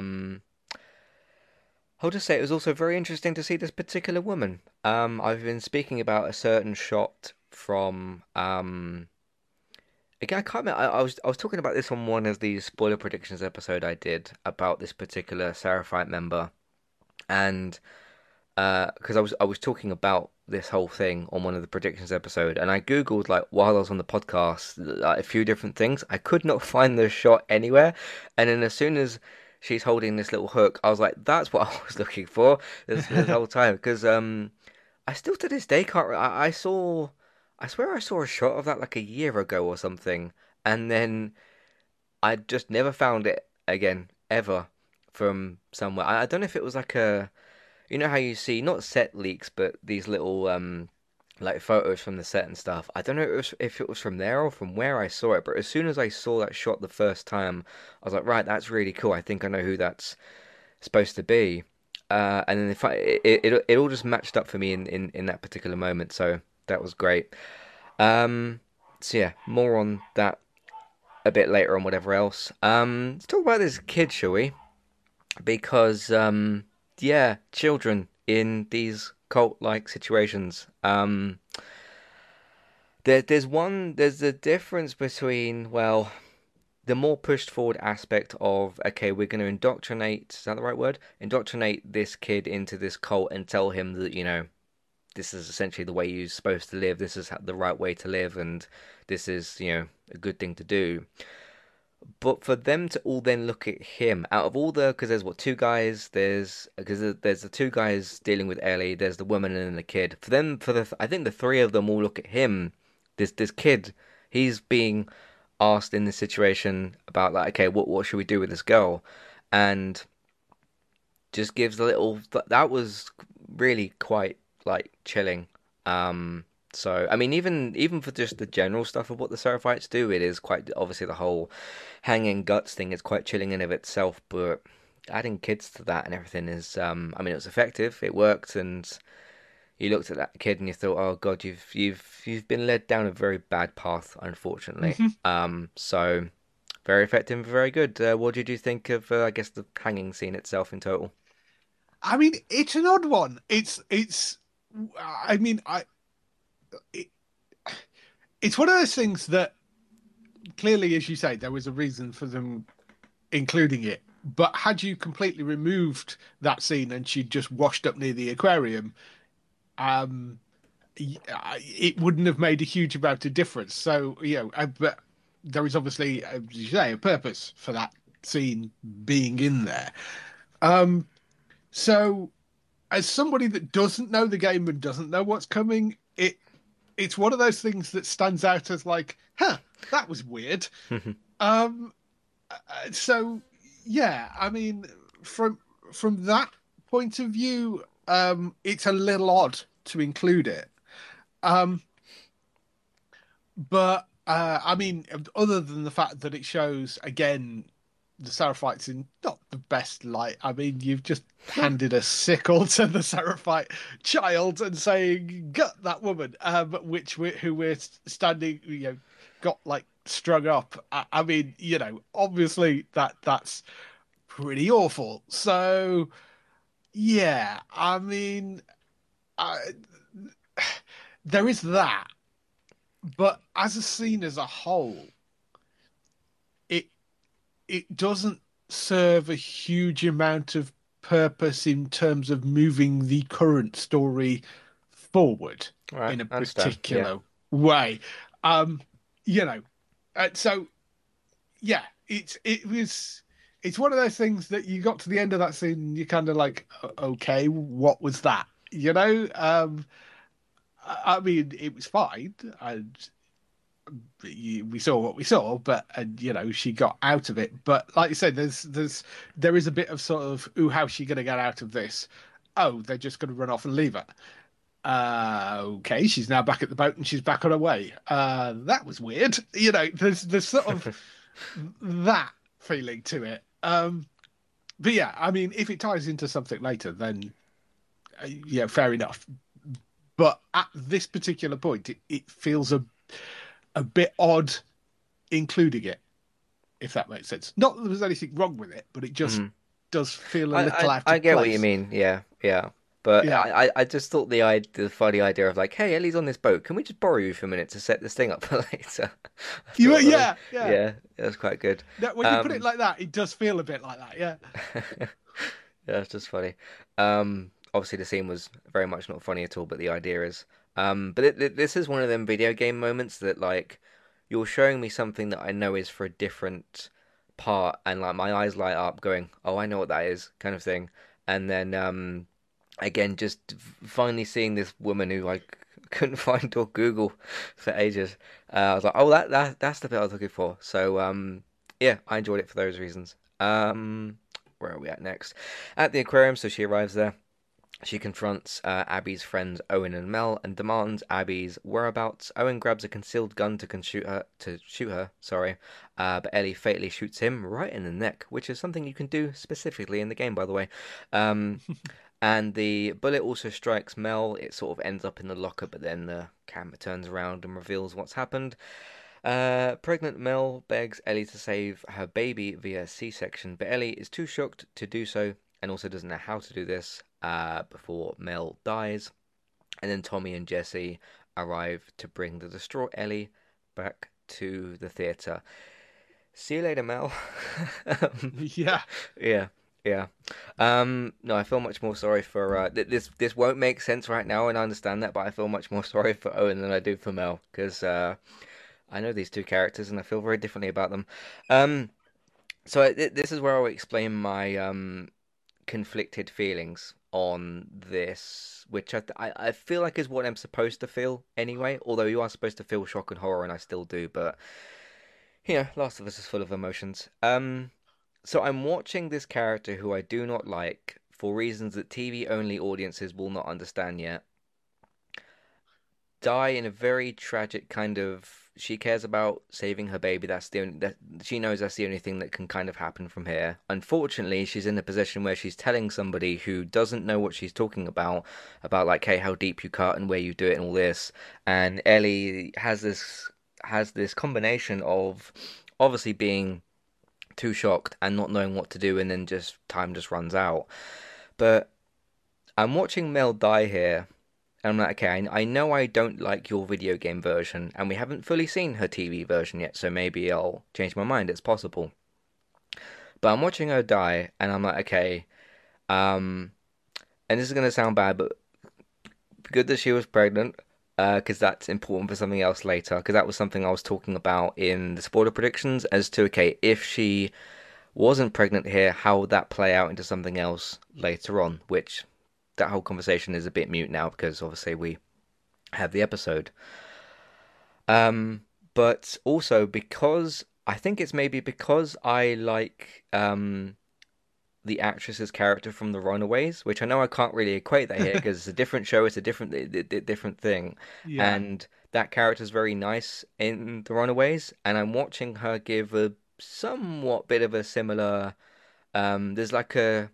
I'll just say it was also very interesting to see this particular woman. I've been speaking about a certain shot from again, I can't remember. I was talking about this on one of the spoiler predictions episode I did about this particular Seraphite member, and because I was talking about this whole thing on one of the predictions episode, and I googled like while I was on the podcast like, a few different things. I could not find the shot anywhere, and then as soon as she's holding this little hook, I was like, that's what I was looking for this whole time. Because I still to this day can't. I swear I saw a shot of that like a year ago or something, and then I just never found it again ever from somewhere. I don't know if it was like a, you know how you see not set leaks, but these little like photos from the set and stuff. I don't know if it was from there or from where I saw it, but as soon as I saw that shot the first time, I was like, right, that's really cool. I think I know who that's supposed to be. And then it all just matched up for me in that particular moment, so that was great. So yeah, more on that a bit later on whatever else. Let's talk about this kid, shall we? Because yeah, children in these cult-like situations. There's a difference between, well, the more pushed forward aspect of, okay, we're going to indoctrinate, is that the right word? Indoctrinate this kid into this cult and tell him that, this is essentially the way you're supposed to live, this is the right way to live, and this is, a good thing to do. But for them to all then look at him, out of all the, because there's what, two guys, because there's the two guys dealing with Ellie, there's the woman and the kid. For them, I think the three of them all look at him, this kid, he's being asked in this situation about like, okay, what should we do with this girl, and just gives a little. That was really quite like chilling. So I mean, even for just the general stuff of what the Seraphites do, it is quite obviously the whole hanging guts thing is quite chilling in of itself. But adding kids to that and everything is, I mean, it was effective, it worked, and you looked at that kid and you thought, oh God, you've been led down a very bad path, unfortunately. So very effective, and very good. What did you think of, I guess, the hanging scene itself in total? I mean, it's an odd one. I mean, it, it's one of those things that clearly, as you say, there was a reason for them including it. But had you completely removed that scene and she'd just washed up near the aquarium, it wouldn't have made a huge amount of difference. So, but there is obviously, as you say, a purpose for that scene being in there. So, as somebody that doesn't know the game and doesn't know what's coming, it's one of those things that stands out as like, huh, that was weird. So, yeah, I mean, from that point of view, it's a little odd to include it. But I mean, other than the fact that it shows again the Seraphite's in not the best light. I mean, you've just handed a sickle to the Seraphite child and saying, "Gut that woman," who we're standing, got like strung up. I mean, obviously that's pretty awful. So, yeah, I mean, I, there is that, but as a scene as a whole, it it doesn't serve a huge amount of purpose in terms of moving the current story forward All right, in a I understand. Yeah. particular way. Um, you know, so yeah, it's one of those things that you got to the end of that scene and you're kind of like, okay, what was that? I mean, it was fine. We saw what we saw, but she got out of it. But like you said, there is a bit of sort of, ooh, how's she going to get out of this? Oh, they're just going to run off and leave her. Okay, she's now back at the boat and she's back on her way. That was weird. There's sort of that feeling to it. But yeah, I mean, if it ties into something later, then yeah, fair enough. But at this particular point, it feels a bit odd including it, if that makes sense. Not that there's anything wrong with it, but it just does feel a little out of I get place. what you mean. Yeah, yeah. But Yeah. I just thought the funny idea of like, hey, Ellie's on this boat. Can we just borrow you for a minute to set this thing up for later? I thought that Yeah, was- yeah. yeah, that was quite good. No, when you put it like that, it does feel a bit like that. Yeah. Yeah, it's just funny. Obviously the scene was very much not funny at all, but the idea is. But this is one of them video game moments that like you're showing me something that I know is for a different part, and like my eyes light up, going, "Oh, I know what that is," kind of thing. And then again, just finally seeing this woman who I couldn't find or Google for ages. I was like, "Oh, that's the bit I was looking for." So yeah, I enjoyed it for those reasons. Where are we at next? At the aquarium, so she arrives there. She confronts Abby's friends Owen and Mel and demands Abby's whereabouts. Owen grabs a concealed gun to shoot her. Sorry, but Ellie fatally shoots him right in the neck, which is something you can do specifically in the game, by the way. Um, and the bullet also strikes Mel. It sort of ends up in the locker, but then the camera turns around and reveals what's happened. Pregnant Mel begs Ellie to save her baby via C-section, but Ellie is too shocked to do so and also doesn't know how to do this before Mel dies. And then Tommy and Jesse arrive to bring the distraught Ellie back to the theater. See you later, Mel. Yeah. Yeah, yeah. No, I feel much more sorry for this won't make sense right now, and I understand that, but I feel much more sorry for Owen than I do for Mel because I know these two characters and I feel very differently about them. So this is where I'll explain my conflicted feelings on this, which I feel like is what I'm supposed to feel anyway. Although you are supposed to feel shock and horror, and I still do, but Last of Us is full of emotions. So I'm watching this character who I do not like for reasons that TV only audiences will not understand yet die in a very tragic kind of she cares about saving her baby. That's the only that she knows that's the only thing that can kind of happen from here. Unfortunately, she's in a position where she's telling somebody who doesn't know what she's talking about like, hey, how deep you cut and where you do it and all this. And Ellie has this combination of obviously being too shocked and not knowing what to do, and then just time just runs out. But I'm watching Mel die here. And I'm like, okay, I know I don't like your video game version, and we haven't fully seen her TV version yet, so maybe I'll change my mind. It's possible. But I'm watching her die, and I'm like, okay, and this is gonna sound bad, but good that she was pregnant, because that's important for something else later, because that was something I was talking about in the spoiler predictions as to, okay, if she wasn't pregnant here, how would that play out into something else later on, which that whole conversation is a bit mute now because obviously we have the episode. But also because I think it's maybe because I like the actress's character from The Runaways, which I know I can't really equate that here because it's a different show, it's a different thing, Yeah. and that character's very nice in The Runaways, and I'm watching her give a somewhat bit of a similar. There's like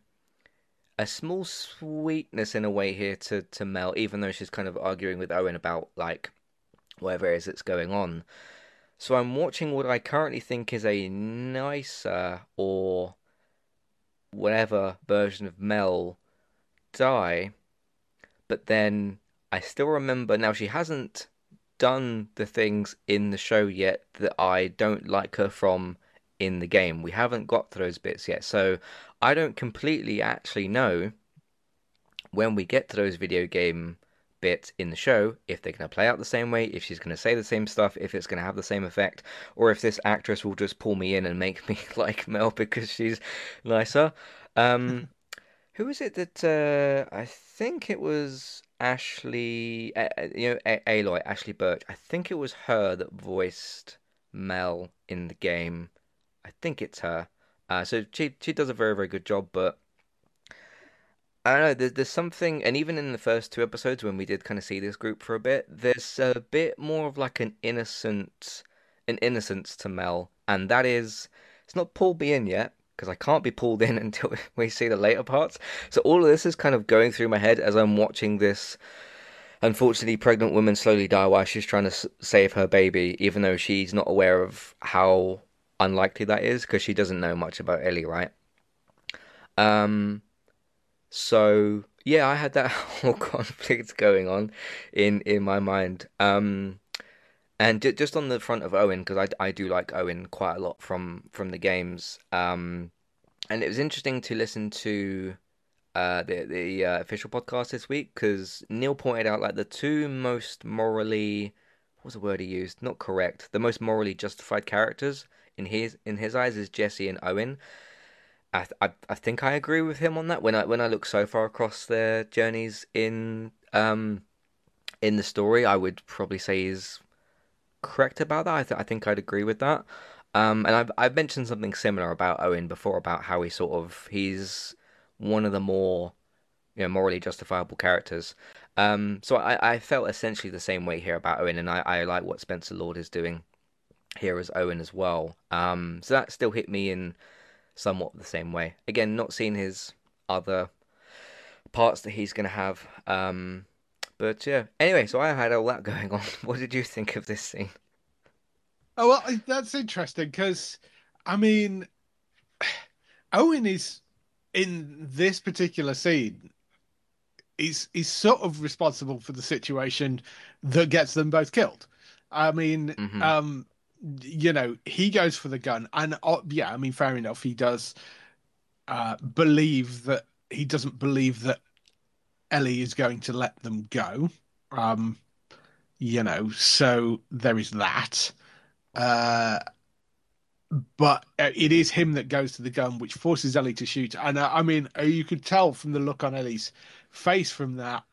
a small sweetness in a way here to Mel, even though she's kind of arguing with Owen about like whatever it is that's going on. So I'm watching what I currently think is a nicer or whatever version of Mel die, but then I still remember now she hasn't done the things in the show yet that I don't like her from in the game. We haven't got to those bits yet, so I don't completely actually know when we get to those video game bits in the show if they're going to play out the same way, if she's going to say the same stuff, if it's going to have the same effect, or if this actress will just pull me in and make me like Mel because she's nicer. Um, who is it that I think it was Ashley, Aloy, Ashley Birch. I think it was her that voiced Mel in the game. I think it's her. So she does a very very good job, but I don't know. There's something, and even in the first two episodes when we did kind of see this group for a bit, there's a bit more of like an innocence to Mel, and that is, it's not pulled me in yet because I can't be pulled in until we see the later parts. So all of this is kind of going through my head as I'm watching this unfortunately pregnant woman slowly die while she's trying to save her baby, even though she's not aware of how unlikely that is because she doesn't know much about Ellie, right? Um. So yeah, I had that whole conflict going on in my mind. And just on the front of Owen, because I do like Owen quite a lot from the games. And it was interesting to listen to the official podcast this week because Neil pointed out like the two most morally, what was the word he used? Not correct. The most morally justified characters in his eyes is Jesse and Owen. I think I agree with him on that. When I look so far across their journeys in the story, I would probably say he's correct about that. I think I'd agree with that. And I've mentioned something similar about Owen before about how he's one of the more morally justifiable characters. So I felt essentially the same way here about Owen, and I like what Spencer Lord is doing here as Owen as well. So that still hit me in somewhat the same way. Again, not seeing his other parts that he's going to have. But yeah. Anyway, so I had all that going on. What did you think of this scene? Oh, well, that's interesting because, I mean, Owen is in this particular scene. He's sort of responsible for the situation that gets them both killed. I mean, he goes for the gun, and yeah, I mean, fair enough. He does believe that he doesn't believe that Ellie is going to let them go. So there is that. But it is him that goes to the gun, which forces Ellie to shoot. And I mean, you could tell from the look on Ellie's face from that,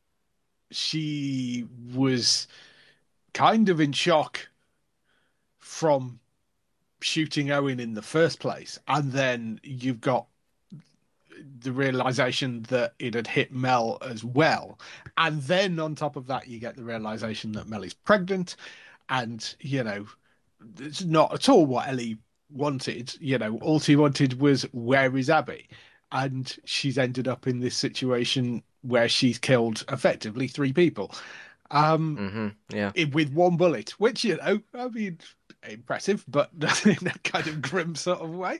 she was kind of in shock from shooting Owen in the first place. And then you've got the realization that it had hit Mel as well. And then on top of that, you get the realization that Mel is pregnant. And, it's not at all what Ellie wanted. All she wanted was, where is Abby? And she's ended up in this situation where she's killed effectively 3 people. Yeah. With 1 bullet, which, I mean, impressive, but in a kind of grim sort of way.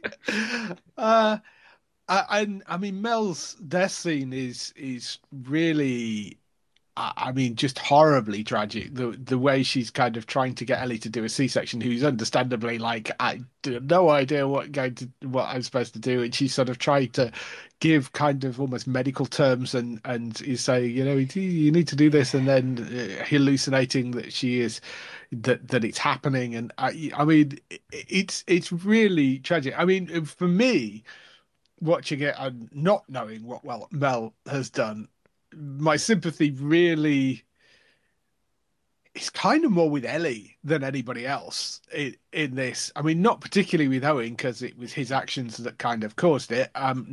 And I mean, Mel's death scene is really, I mean, just horribly tragic. The way she's kind of trying to get Ellie to do a C-section, who's understandably like, I have no idea what I'm supposed to do, and she's sort of trying to give kind of almost medical terms and is saying, you need to do this, and then hallucinating that she is that it's happening, and I mean, it's really tragic. I mean, for me, watching it and not knowing what Mel has done, my sympathy really is kind of more with Ellie than anybody else in this. I mean, not particularly with Owen because it was his actions that kind of caused it.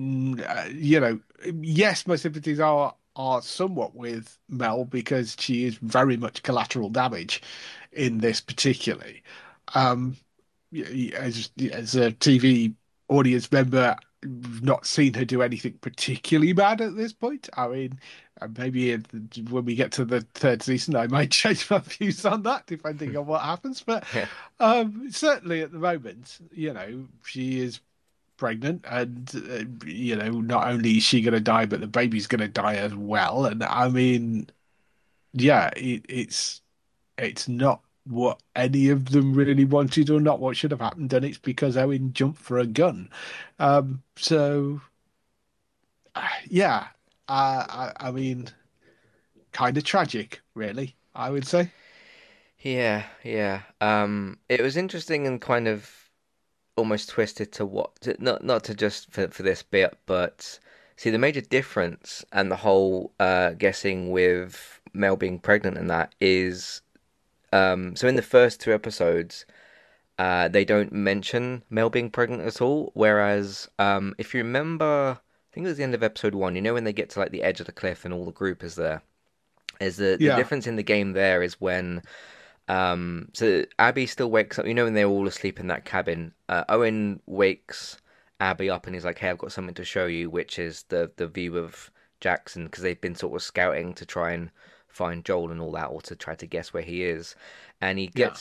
Yes, my sympathies are somewhat with Mel because she is very much collateral damage in this particularly. as a TV audience member, not seen her do anything particularly bad at this point. I mean, maybe when we get to the third season, I might change my views on that, depending on what happens. But Yeah. certainly at the moment, she is pregnant, and not only is she going to die, but the baby's going to die as well. And I mean, yeah, it's not what any of them really wanted or not what should have happened, and it's because Owen jumped for a gun. So yeah, I mean, kind of tragic, really, I would say. Yeah, yeah. It was interesting and kind of almost twisted to not to just for this bit, but see the major difference and the whole guessing with Mel being pregnant and that is so in the first two episodes they don't mention Mel being pregnant at all, whereas if you remember, I think it was the end of episode one, when they get to like the edge of the cliff and all the group is there, is the Yeah, difference in the game there is when so Abby still wakes up. When they're all asleep in that cabin, Owen wakes Abby up and he's like, "Hey, I've got something to show you," which is the view of Jackson because they've been sort of scouting to try and find Joel and all that, or to try to guess where he is. And he yeah,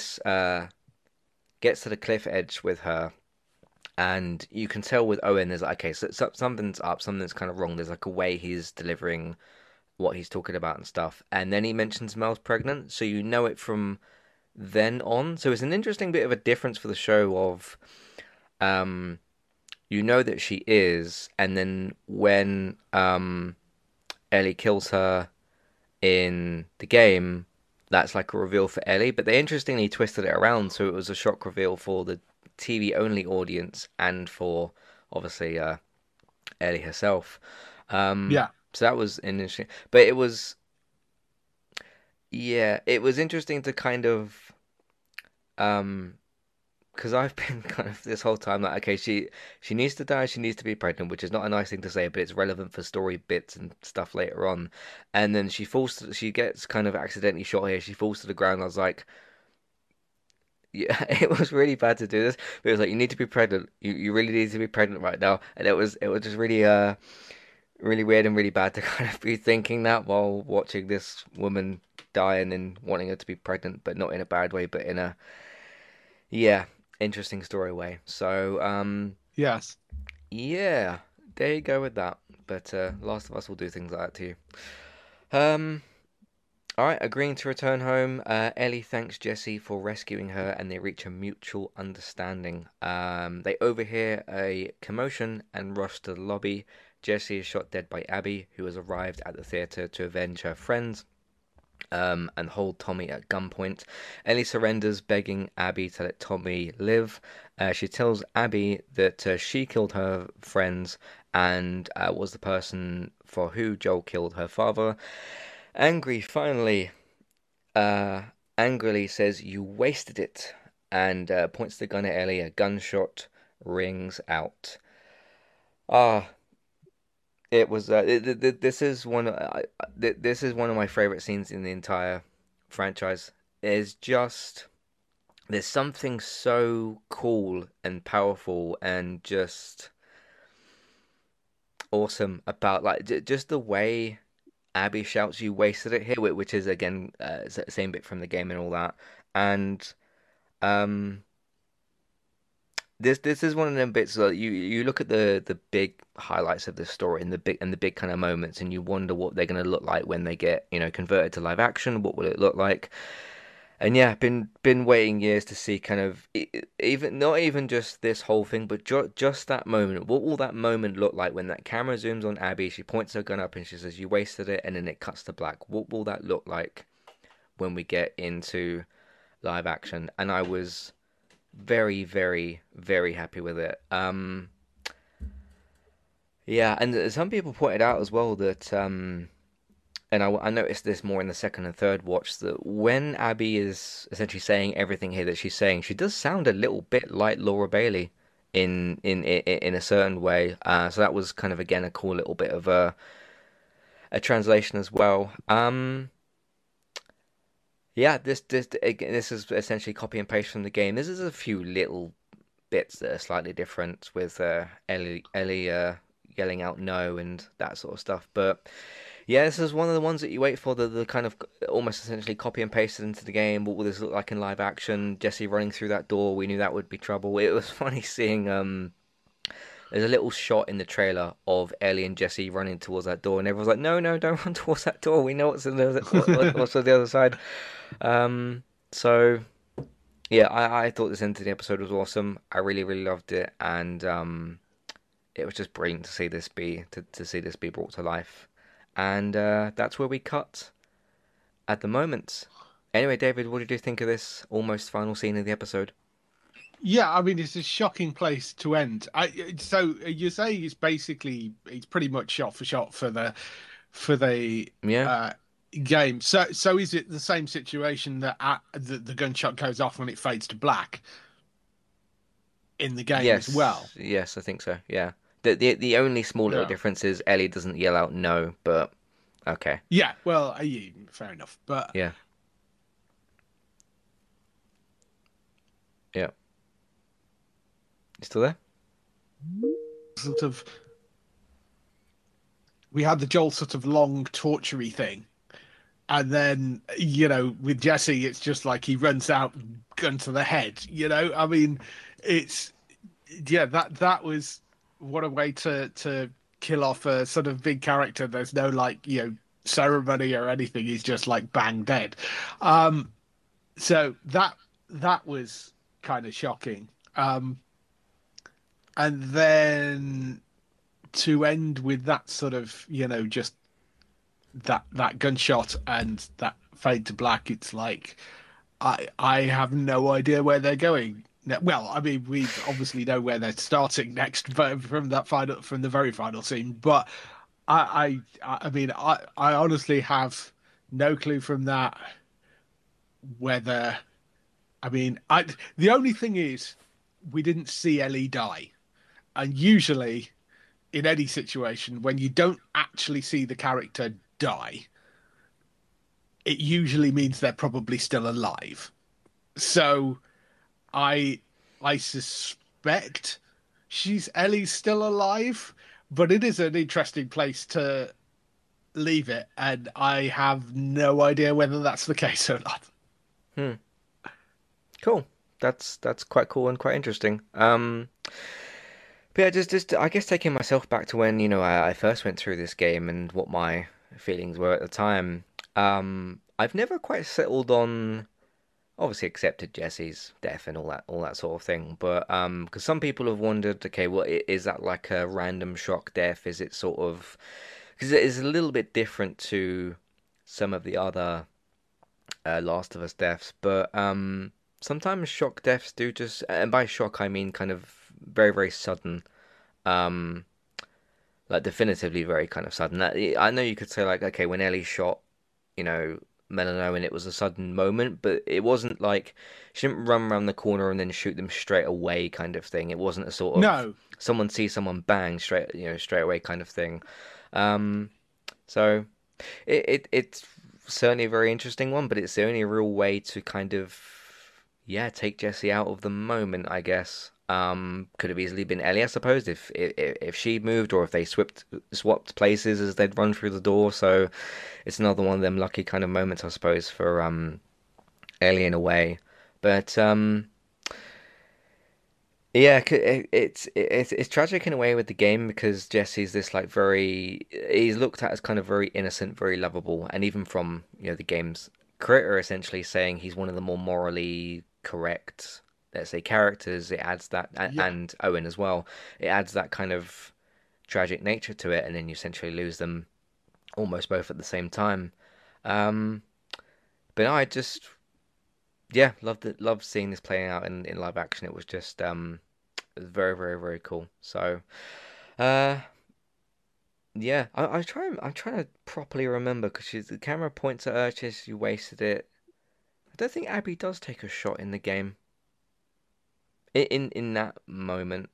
gets to the cliff edge with her, and you can tell with Owen, there's like, okay, so something's up, something's kind of wrong. There's like a way he's delivering what he's talking about and stuff. And then he mentions Mel's pregnant, so you know it from then on. So it's an interesting bit of a difference for the show of um you know that she is, and then when Ellie kills her in the game, that's like a reveal for Ellie. But they interestingly twisted it around so it was a shock reveal for the TV only audience and for obviously Ellie herself. Um, yeah. so that was an interesting, but it was, yeah, it was interesting to kind of, um, because I've been kind of this whole time like, okay, she needs to die, she needs to be pregnant, which is not a nice thing to say, but it's relevant for story bits and stuff later on. And then she gets kind of accidentally shot here. She falls to the ground. I was like, yeah, it was really bad to do this, but it was like you need to be pregnant. You really need to be pregnant right now, and it was just really really weird and really bad to kind of be thinking that while watching this woman dying and wanting her to be pregnant, but not in a bad way, but in a, yeah, interesting story way. So, Yes. yeah, there you go with that. But Last of Us will do things like that to you. Um, all right, agreeing to return home, Ellie thanks Jesse for rescuing her, and they reach a mutual understanding. They overhear a commotion and rush to the lobby. Jesse is shot dead by Abby, who has arrived at the theater to avenge her friends and hold Tommy at gunpoint. Ellie surrenders, begging Abby to let Tommy live. She tells Abby that she killed her friends and was the person for who Joel killed her father. Angry, finally, uh, angrily says, "You wasted it," and points the gun at Ellie. A gunshot rings out. Ah, it was. This is this is one of my favorite scenes in the entire franchise. Is just there's something so cool and powerful and just awesome about like just the way Abby shouts, "You wasted it" here, which is again same bit from the game and all that. And um, this is one of them bits that you look at the big highlights of the story and the big kind of moments, and you wonder what they're going to look like when they get converted to live action. What will it look like? And yeah, been waiting years to see kind of even not even just this whole thing, but just that moment. What will that moment look like when that camera zooms on Abby? She points her gun up and she says, "You wasted it," and then it cuts to black. What will that look like when we get into live action? And I was very, very, very happy with it. Yeah, and some people pointed out as well that and I noticed this more in the second and third watch that when Abby is essentially saying everything here that she's saying, she does sound a little bit like Laura Bailey in a certain way. So that was kind of again a cool little bit of a translation as well. Yeah, this again, this is essentially copy and paste from the game. This is a few little bits that are slightly different with Ellie yelling out no and that sort of stuff. But yeah, this is one of the ones that you wait for, the kind of almost essentially copy and pasted into the game. What will this look like in live action? Jesse running through that door, we knew that would be trouble. It was funny seeing there's a little shot in the trailer of Ellie and Jesse running towards that door, and everyone's like, "No, no, don't run towards that door. We know what's what's on the other side." So yeah, I thought this end of the episode was awesome. I really, really loved it, and it was just brilliant to see this to see this be brought to life. And that's where we cut at the moment. Anyway, David, what did you think of this almost final scene of the episode? Yeah, I mean, it's a shocking place to end. So you say he's pretty much shot for shot for the Yeah. game. So is it the same situation that the gunshot goes off when it fades to black in the game as well? Yes, I think so. Yeah. The only small little Yeah. difference is Ellie doesn't yell out no, but okay. Yeah, well, fair enough. But Yeah. Yeah. You still there? sort of, we had the Joel sort of long tortury thing. And then, with Jesse, it's just like he runs out, gun to the head. I mean, that was what a way to kill off a sort of big character. There's no ceremony or anything. He's just like bang dead. So that was kind of shocking. And then to end with that sort of, just that gunshot and that fade to black, it's like I have no idea where they're going. Well, I mean, we obviously know where they're starting next, but from the very final scene. But I mean, I honestly have no clue from that whether. I mean, the only thing is we didn't see Ellie die, and usually in any situation when you don't actually see the character die, it usually means they're probably still alive. So I suspect Ellie's still alive, but it is an interesting place to leave it, and I have no idea whether that's the case or not. Cool. That's quite cool and quite interesting. But yeah, just I guess taking myself back to when, I first went through this game and what my feelings were at the time. I've never quite settled on, obviously accepted Jesse's death and all that sort of thing. But because some people have wondered, okay, well, is that like a random shock death? Is it sort of, because it is a little bit different to some of the other Last of Us deaths, but sometimes shock deaths do just, and by shock I mean kind of very, very sudden, um, like definitively very kind of sudden. I know you could say like, okay, when Ellie shot, Melano, and it was a sudden moment, but it wasn't like she didn't run around the corner and then shoot them straight away kind of thing. It wasn't a sort of No. someone sees someone bang straight away kind of thing. So it's certainly a very interesting one, but it's the only real way to kind of take Jesse out of the moment, I guess. Could have easily been Ellie, I suppose, if she moved or if they swapped places as they'd run through the door. So it's another one of them lucky kind of moments, I suppose, for Ellie in a way. But yeah, it's tragic in a way with the game because Jesse's this like he's looked at as kind of very innocent, very lovable, and even from the game's creator essentially saying he's one of the more morally correct, let's say, characters, it adds that, and Owen as well, it adds that kind of tragic nature to it, and then you essentially lose them almost both at the same time. But I just, loved seeing this playing out in live action. It was just, it was very, very, very cool. So, yeah, I'm trying to properly remember because the camera points at her, she wasted it. I don't think Abby does take a shot in the game. In that moment.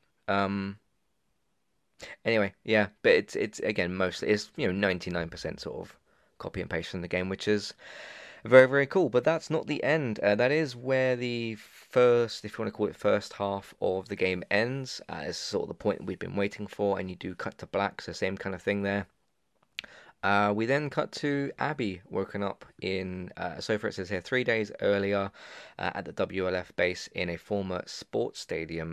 Anyway, yeah, but it's again mostly it's 99% sort of copy and paste from the game, which is Very, very cool. But that's not the end. That is where the first, if you want to call it first half of the game ends. It's sort of the point we've been waiting for, and you do cut to black, so same kind of thing there. We then cut to Abby woken up in, so far it says here, 3 days earlier at the WLF base in a former sports stadium.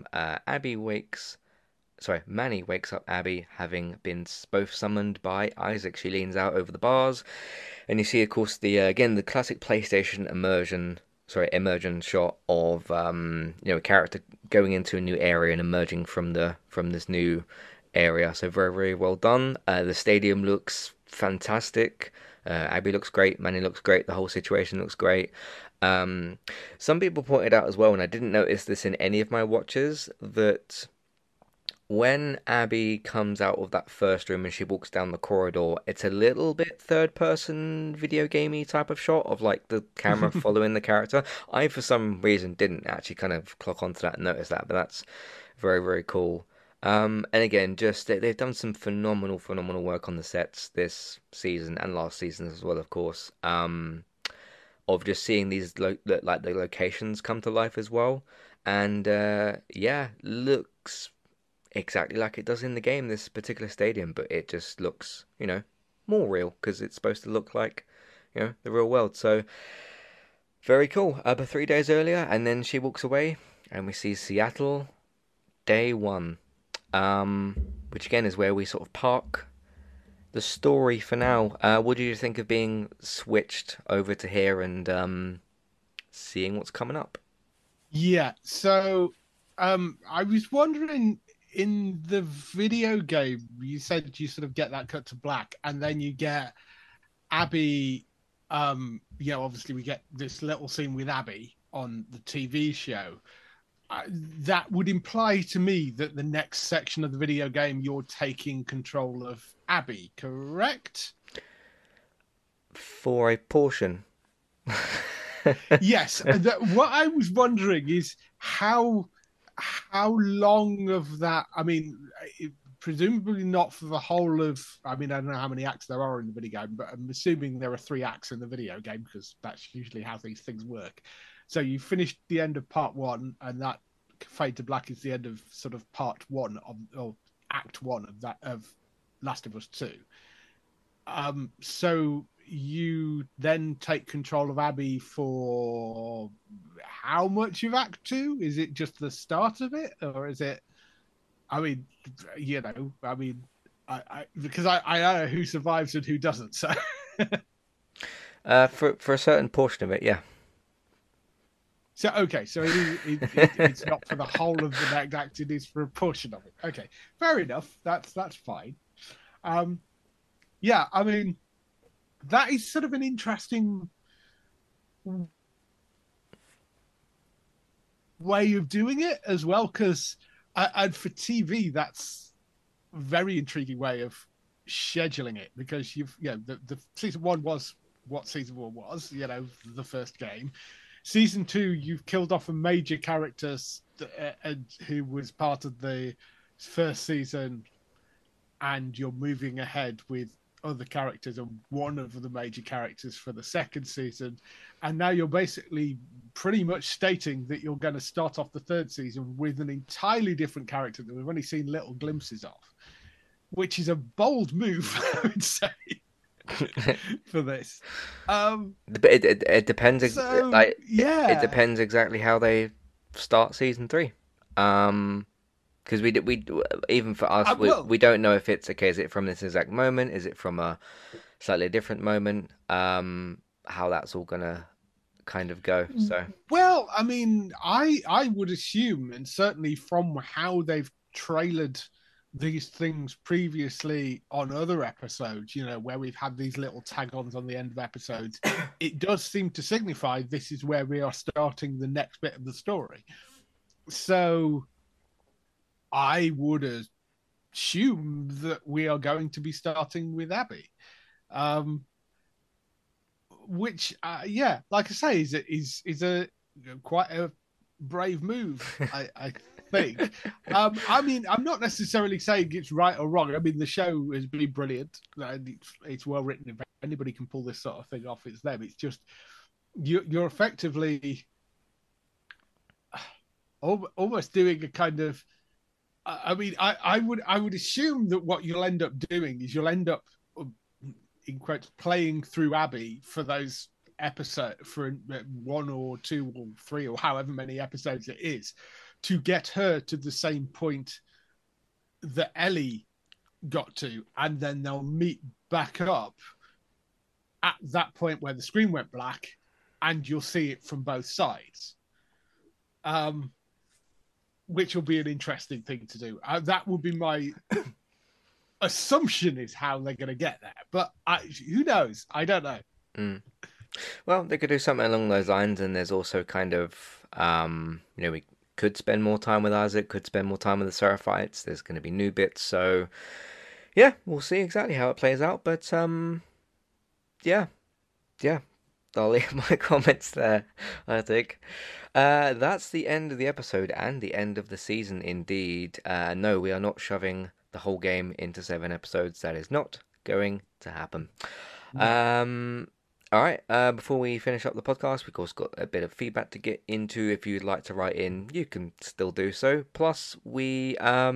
Manny wakes up Abby having been both summoned by Isaac. She leans out over the bars, and you see, of course, the classic PlayStation immersion shot of a character going into a new area and emerging from this new area. So very, very well done. The stadium looks fantastic. Abby looks great. Manny looks great. The whole situation looks great. Some people pointed out as well, and I didn't notice this in any of my watches, that when Abby comes out of that first room and she walks down the corridor, it's a little bit third-person video gamey type of shot of like the camera following the character. I, for some reason, didn't actually kind of clock onto that and notice that, but that's very, very cool. And again, just they've done some phenomenal work on the sets this season and last season as well, of course. Of just seeing these the locations come to life as well, and looks exactly like it does in the game, this particular stadium, but it just looks, more real because it's supposed to look like, the real world. So very cool. But 3 days earlier, and then she walks away, and we see Seattle, day one, which again is where we sort of park the story for now. What do you think of being switched over to here and seeing what's coming up? Yeah. So, I was wondering, in the video game, you said you sort of get that cut to black, and then you get Abby. Obviously we get this little scene with Abby on the TV show. That would imply to me that the next section of the video game, you're taking control of Abby, correct? For a portion. Yes. What I was wondering is how long of that, I mean, presumably not for the whole of, I mean, I don't know how many acts there are in the video game, but I'm assuming there are 3 acts in the video game because that's usually how these things work. So you finished the end of part 1, and that fade to black is the end of sort of part 1 or act 1 of Last of Us 2. So you then take control of Abby for how much of Act 2? Is it just the start of it, or is it? I mean, because I know who survives and who doesn't. So, for a certain portion of it, yeah. So okay, so it's not for the whole of the next act; it is for a portion of it. Okay, fair enough. That's fine. Yeah, I mean, that is sort of an interesting way of doing it as well, because and for TV, that's a very intriguing way of scheduling it, because the season 1 was what season 1 was, the first game. Season 2, you've killed off a major character who was part of the first season, and you're moving ahead with other characters and one of the major characters for the second season. And now you're basically pretty much stating that you're going to start off the third season with an entirely different character that we've only seen little glimpses of, which is a bold move, I would say. For this, it depends. It depends exactly how they start season 3. Because we even for us, we don't know if it's okay. Is it from this exact moment? Is it from a slightly different moment? How that's all gonna kind of go. So well, I mean, I would assume, and certainly from how they've trailered these things previously on other episodes, where we've had these little tag-ons on the end of episodes, it does seem to signify this is where we are starting the next bit of the story. So I would assume that we are going to be starting with Abby, which, like I say, is a quite a brave move, I think. I mean, I'm not necessarily saying it's right or wrong. I mean, the show has been brilliant. It's well written. If anybody can pull this sort of thing off, it's them. It's just you're effectively almost doing a kind of. I mean, I would assume that what you'll end up doing is you'll end up, in quotes, playing through Abby for those episodes, for 1 or 2 or 3 or however many episodes it is, to get her to the same point that Ellie got to, and then they'll meet back up at that point where the screen went black, and you'll see it from both sides. Which will be an interesting thing to do. That will be my assumption, is how they're going to get there. But who knows? I don't know. Mm. Well, they could do something along those lines, and there's also kind of, we could spend more time with Isaac, could spend more time with the Seraphites. There's going to be new bits, so yeah, we'll see exactly how it plays out. But yeah, I'll leave my comments there, I think. That's the end of the episode and the end of the season indeed. No, we are not shoving the whole game into 7 episodes. That is not going to happen. All right, before we finish up the podcast, we've also got a bit of feedback to get into. If you'd like to write in, you can still do so. Plus, I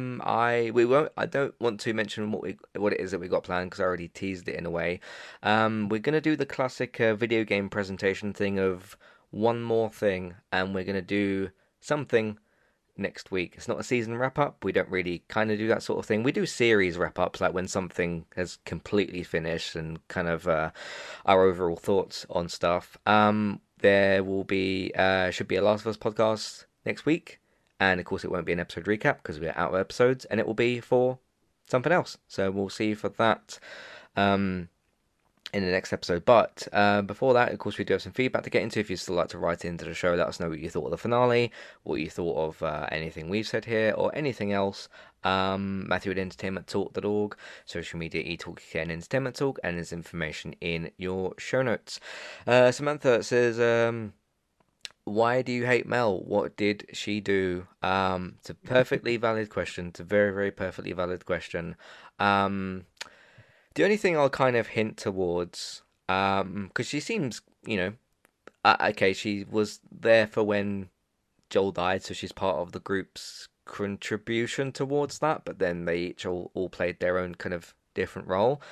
don't want to mention what it is that we got planned, because I already teased it in a way. We're gonna do the classic video game presentation thing of one more thing, and we're gonna do something next week. It's not a season wrap up. We don't really kind of do that sort of thing. We do series wrap ups, like when something has completely finished and kind of our overall thoughts on stuff. There will be should be a Last of Us podcast next week, and of course it won't be an episode recap because we're out of episodes, and it will be for something else. So we'll see you for that in the next episode. But before that, of course, we do have some feedback to get into. If you'd still like to write into the show, let us know what you thought of the finale, what you thought of anything we've said here, or anything else. Matthew at entertainmenttalk.org, social media eTalk and Entertainment Talk, and there's information in your show notes. Samantha says, why do you hate Mel? What did she do? It's a perfectly valid question. It's a very, very perfectly valid question. The only thing I'll kind of hint towards, because she seems, okay, she was there for when Joel died, so she's part of the group's contribution towards that, but then they each all played their own kind of different role.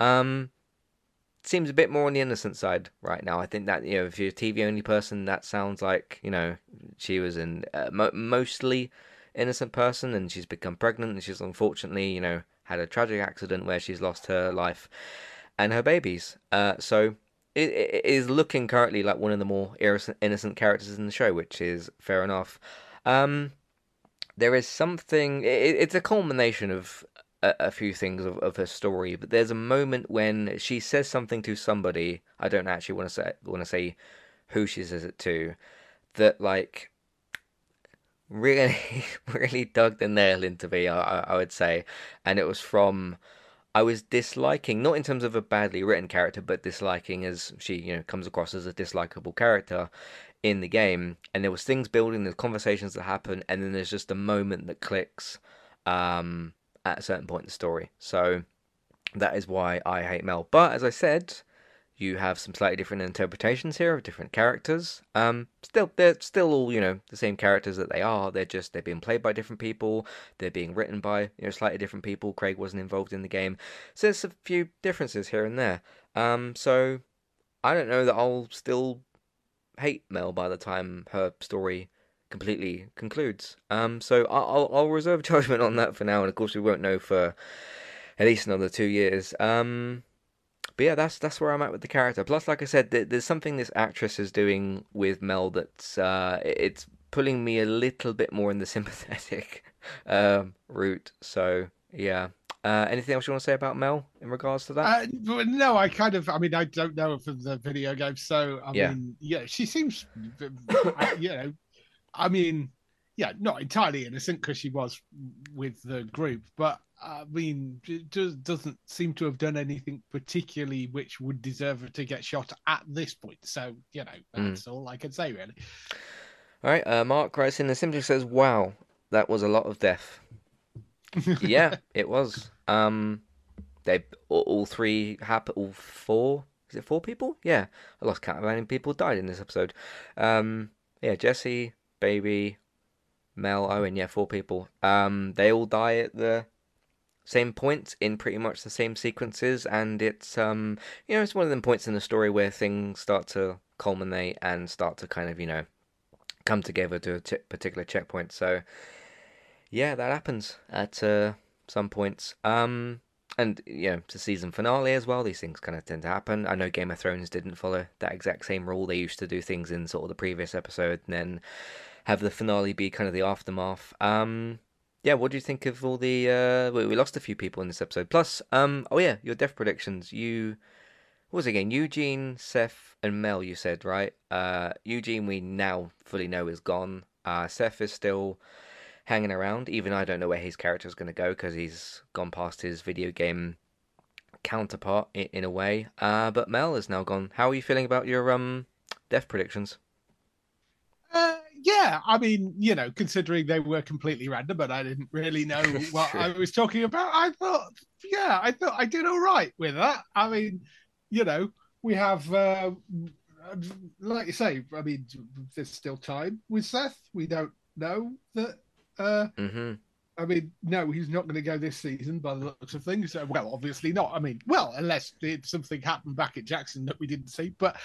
Seems a bit more on the innocent side right now. I think that, if you're a TV only person, that sounds like, she was an mostly innocent person, and she's become pregnant, and she's unfortunately, had a tragic accident where she's lost her life and her babies. So it is looking currently like one of the more innocent characters in the show, which is fair enough. There is something. It's a culmination of a few things of her story, but there's a moment when she says something to somebody. I don't actually want to say who she says it to. That really, really dug the nail into me, I would say. And it was from, I was disliking, not in terms of a badly written character, but disliking as she, comes across as a dislikable character in the game. And there was things building, there's conversations that happen, and then there's just a moment that clicks at a certain point in the story. So that is why I hate Mel. But as I said, you have some slightly different interpretations here of different characters. They're still all, the same characters that they are. They're being played by different people. They're being written by, slightly different people. Craig wasn't involved in the game. So there's a few differences here and there. So I don't know that I'll still hate Mel by the time her story completely concludes. So I'll reserve judgment on that for now. And of course we won't know for at least another 2 years. But yeah, that's where I'm at with the character. Plus, like I said, there's something this actress is doing with Mel that's it's pulling me a little bit more in the sympathetic route. So yeah. Anything else you want to say about Mel in regards to that? No, I don't know from the video game, so I mean, she seems, not entirely innocent because she was with the group, but I mean, it just doesn't seem to have done anything particularly which would deserve her to get shot at this point. So, that's all I can say, really. All right, Mark writes in and simply says, wow, that was a lot of death. Yeah, it was. They all four, Is it 4 people? Yeah, I lost count of how many people died in this episode. Yeah, Jesse, Baby, Mel, Owen. Yeah, 4 people. They all die at the same points in pretty much the same sequences, and it's it's one of them points in the story where things start to culminate and start to kind of come together to a particular checkpoint. So yeah, that happens at some points. And it's a season finale as well. These things kind of tend to happen. I know Game of Thrones didn't follow that exact same rule. They used to do things in sort of the previous episode and then have the finale be kind of the aftermath. Yeah, what do you think of all the? We lost a few people in this episode. Plus, oh yeah, your death predictions. What was it again? Eugene, Seth, and Mel. You said, right? Eugene, we now fully know is gone. Seth is still hanging around. Even I don't know where his character is going to go because he's gone past his video game counterpart in a way. But Mel is now gone. How are you feeling about your death predictions? Yeah, I mean, considering they were completely random, but I didn't really know what I was talking about, I thought I did all right with that. I mean, we have, like you say, I mean, there's still time with Seth. We don't know that. I mean, no, he's not going to go this season by the looks of things. Well, obviously not. I mean, unless something happened back at Jackson that we didn't see. But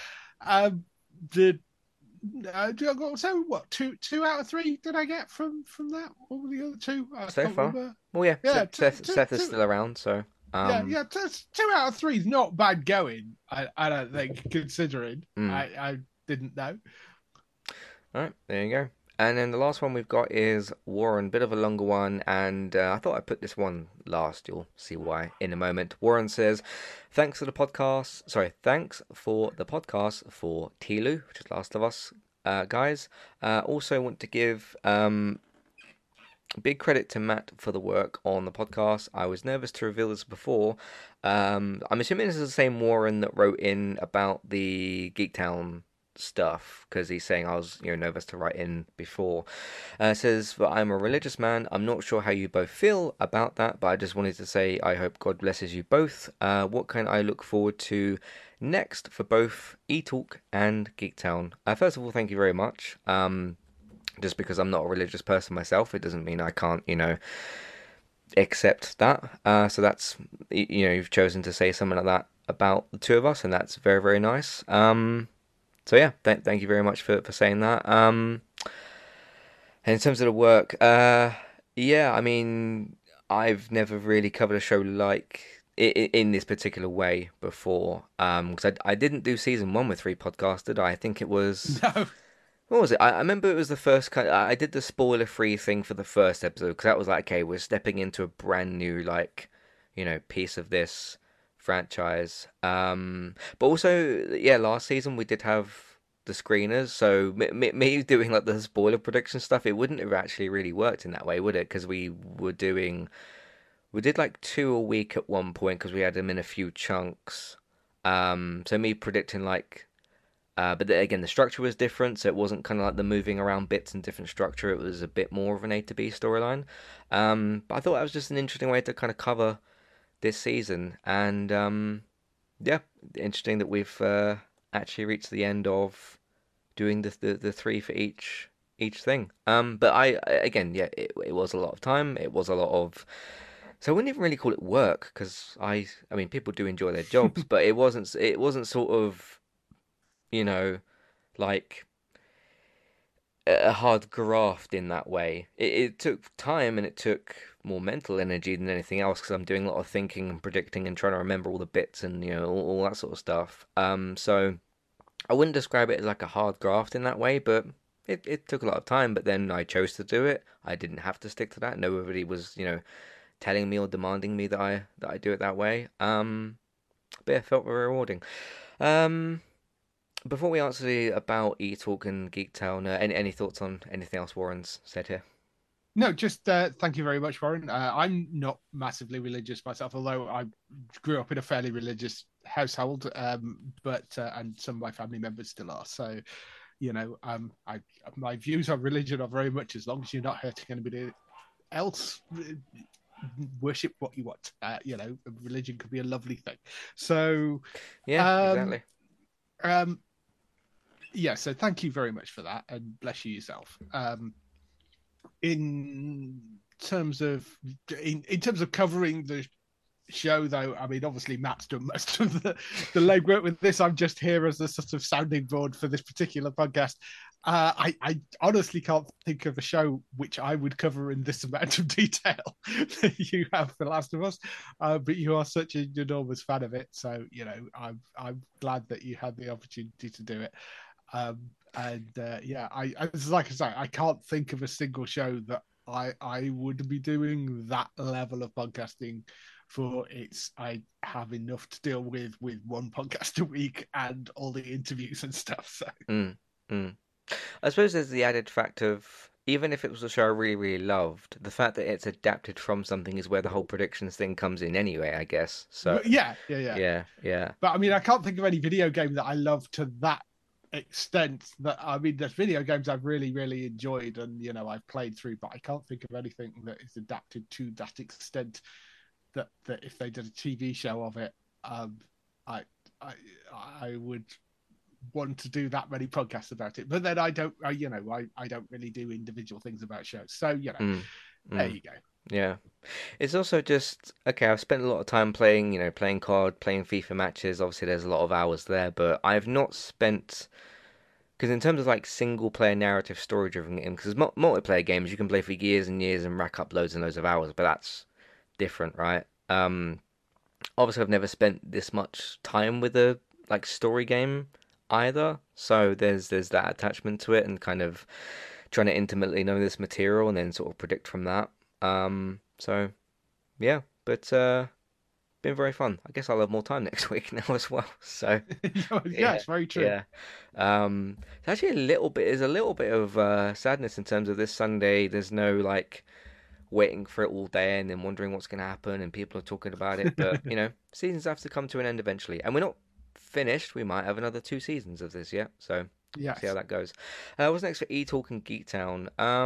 so what? Two out of 3 did I get from that? What were the other 2? So far, remember. Well, yeah. Seth is still around, so. Yeah. 2 out of 3 is not bad going. I don't think, considering I didn't know. All right, there you go. And then the last one we've got is Warren, bit of a longer one, and I thought I'd put this one last. You'll see why in a moment. Warren says, thanks for the podcast for Tilu, which is Last of Us, guys. Also want to give big credit to Matt for the work on the podcast. I was nervous to reveal this before. I'm assuming this is the same Warren that wrote in about the Geektown stuff, because he's saying I was nervous to write in before. Says that I'm a religious man. I'm not sure how you both feel about that, but I just wanted to say I hope God blesses you both. What can I look forward to next for both eTalk and Geektown? First of all, thank you very much. Just because I'm not a religious person myself, it doesn't mean I can't accept that. So that's you've chosen to say something like that about the two of us, and that's very, very nice. So yeah, thank you very much for saying that. And in terms of the work, yeah, I mean, I've never really covered a show like in this particular way before. Because I didn't do season 1 with 3 podcasts, did I? I think it was. No. What was it? I remember it was the first I did the spoiler-free thing for the first episode because that was like, okay, we're stepping into a brand new piece of this franchise. But also, yeah, last season we did have the screeners, so me doing like the spoiler prediction stuff, it wouldn't have actually really worked in that way, would it? Because we did like 2 a week at one point because we had them in a few chunks. So me predicting but then again, the structure was different, so it wasn't kind of like the moving around bits and different structure. It was a bit more of an A to B storyline. But I thought that was just an interesting way to kind of cover this season, and yeah, interesting that we've actually reached the end of doing the 3 for each thing. But it was a lot of time. It was a lot of, so I wouldn't even really call it work because I mean people do enjoy their jobs, but it wasn't sort of like a hard graft in that way. It took time and it took more mental energy than anything else because I'm doing a lot of thinking and predicting and trying to remember all the bits and all that sort of stuff. So I wouldn't describe it as like a hard graft in that way, but it took a lot of time. But then I chose to do it. I didn't have to stick to that. Nobody was telling me or demanding me that I do it that way. But yeah, it felt very rewarding. Before we answer about eTalk and Geektown, any thoughts on anything else Warren's said here? No, just thank you very much, Warren. I'm not massively religious myself, although I grew up in a fairly religious household, but and some of my family members still are. So, my views on religion are very much as long as you're not hurting anybody else, worship what you want. Religion could be a lovely thing. So Yeah, exactly. So thank you very much for that, and bless you yourself. In terms of covering the show, though, I mean, obviously Matt's done most of the legwork with this. I'm just here as a sort of sounding board for this particular podcast. I honestly can't think of a show which I would cover in this amount of detail that you have for Last of Us, but you are such an enormous fan of it, so I'm glad that you had the opportunity to do it. I like I say, I can't think of a single show that I would be doing that level of podcasting for. I have enough to deal with one podcast a week and all the interviews and stuff. So I suppose there's the added fact of, even if it was a show I really, really loved, the fact that it's adapted from something is where the whole predictions thing comes in anyway, I guess. So yeah. But I mean, I can't think of any video game that I love to that extent. There's video games I've really, really enjoyed and I've played through, but I can't think of anything that is adapted to that extent that if they did a TV show of it, I would want to do that many podcasts about it. But then I don't really do individual things about shows. So there you go. Yeah, it's also just okay. I've spent a lot of time playing COD, playing FIFA matches. Obviously, there's a lot of hours there, but I've not spent, because in terms of like single player narrative story driven games, because multiplayer games you can play for years and years and rack up loads and loads of hours, but that's different, right? Obviously, I've never spent this much time with a like story game either, so there's that attachment to it and kind of trying to intimately know this material and then sort of predict from that. So yeah, but been very fun. I guess I'll have more time next week now as well. So yeah, it's very true. Yeah. It's actually a little bit of sadness in terms of this Sunday. There's no like waiting for it all day and then wondering what's going to happen and people are talking about it. But seasons have to come to an end eventually, and we're not finished. We might have another 2 seasons of this yet. So yes. See how that goes. What's next for E-Talk and Geek Town?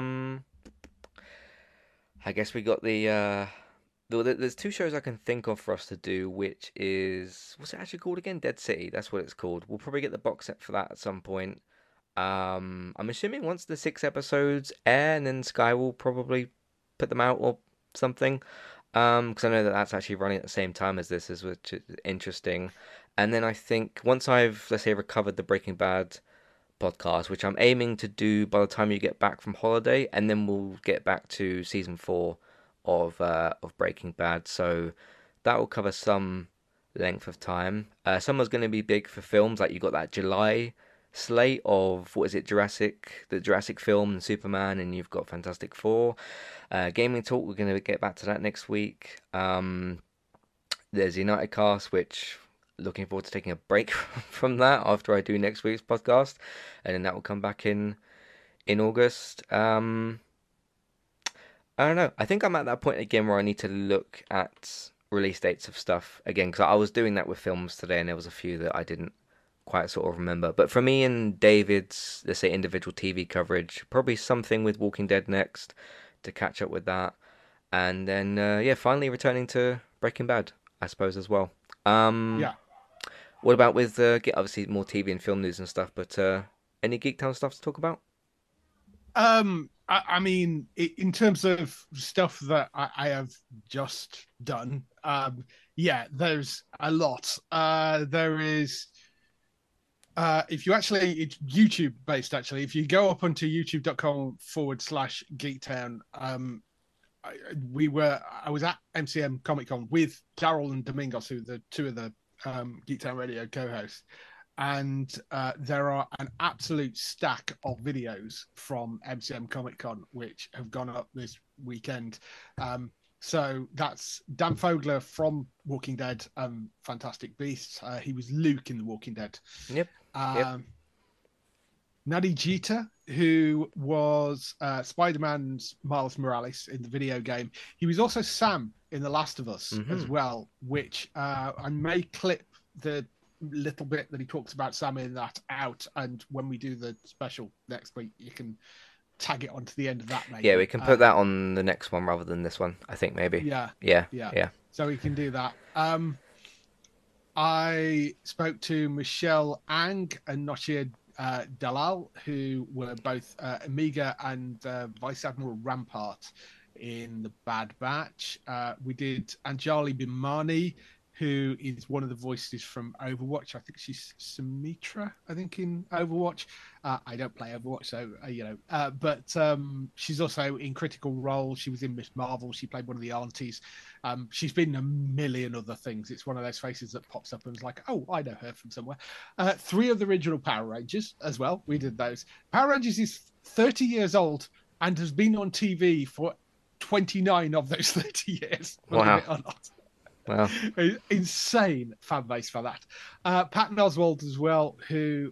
I guess we got there's 2 shows I can think of for us to do, which is, what's it actually called again? Dead City, that's what it's called. We'll probably get the box set for that at some point. I'm assuming once the 6 episodes air, and then Sky will probably put them out or something. Because I know that's actually running at the same time as this, which is interesting. And then I think once I've, let's say, recovered the Breaking Bad podcast, which I'm aiming to do by the time you get back from holiday, and then we'll get back to season 4 of Breaking Bad. So that will cover some length of time. Summer's going to be big for films, like you got that July slate of the Jurassic film and Superman, and you've got Fantastic Four. Gaming Talk, we're going to get back to that next week. There's United Cast, which looking forward to taking a break from that after I do next week's podcast, and then that will come back in August. I don't know. I think I'm at that point again where I need to look at release dates of stuff again, because I was doing that with films today, and there was a few that I didn't quite sort of remember. But for me and David's, let's say, individual TV coverage, probably something with Walking Dead next to catch up with that, and then finally returning to Breaking Bad, I suppose, as well. Yeah. What about with obviously more TV and film news and stuff, but any Geek Town stuff to talk about? I mean, in terms of stuff that I have just done, there's a lot. There is, if you actually, it's YouTube based actually. If you go up onto youtube.com/Geektown, I was at MCM Comic Con with Daryl and Domingos, who are the 2 of the Geektown Radio co-hosts, and there are an absolute stack of videos from MCM Comic Con which have gone up this weekend. So that's Dan Fogler from Walking Dead, Fantastic Beasts. He was Luke in The Walking Dead. Yep. Nadi Jeter, who was Spider-Man's Miles Morales in the video game. He was also Sam in The Last of Us as well, which I may clip the little bit that he talks about Sam in that out, and when we do the special next week, you can tag it onto the end of that, maybe. Yeah, we can put that on the next one rather than this one, I think, maybe. Yeah. Yeah. So we can do that. I spoke to Michelle Ang and Noshir Dalal, who were both Amiga and Vice Admiral Rampart in the Bad Batch. We did Anjali Bhimani, who is one of the voices from Overwatch. I think she's Sumitra, I think, in Overwatch. I don't play Overwatch, so, but she's also in Critical Role. She was in Miss Marvel. She played one of the aunties. She's been in a million other things. It's one of those faces that pops up and is like, oh, I know her from somewhere. 3 of the original Power Rangers as well. We did those. Power Rangers is 30 years old and has been on TV for 29 of those 30 years. Wow. Believe it or not. Wow. Insane fan base for that. Patton Oswalt as well, who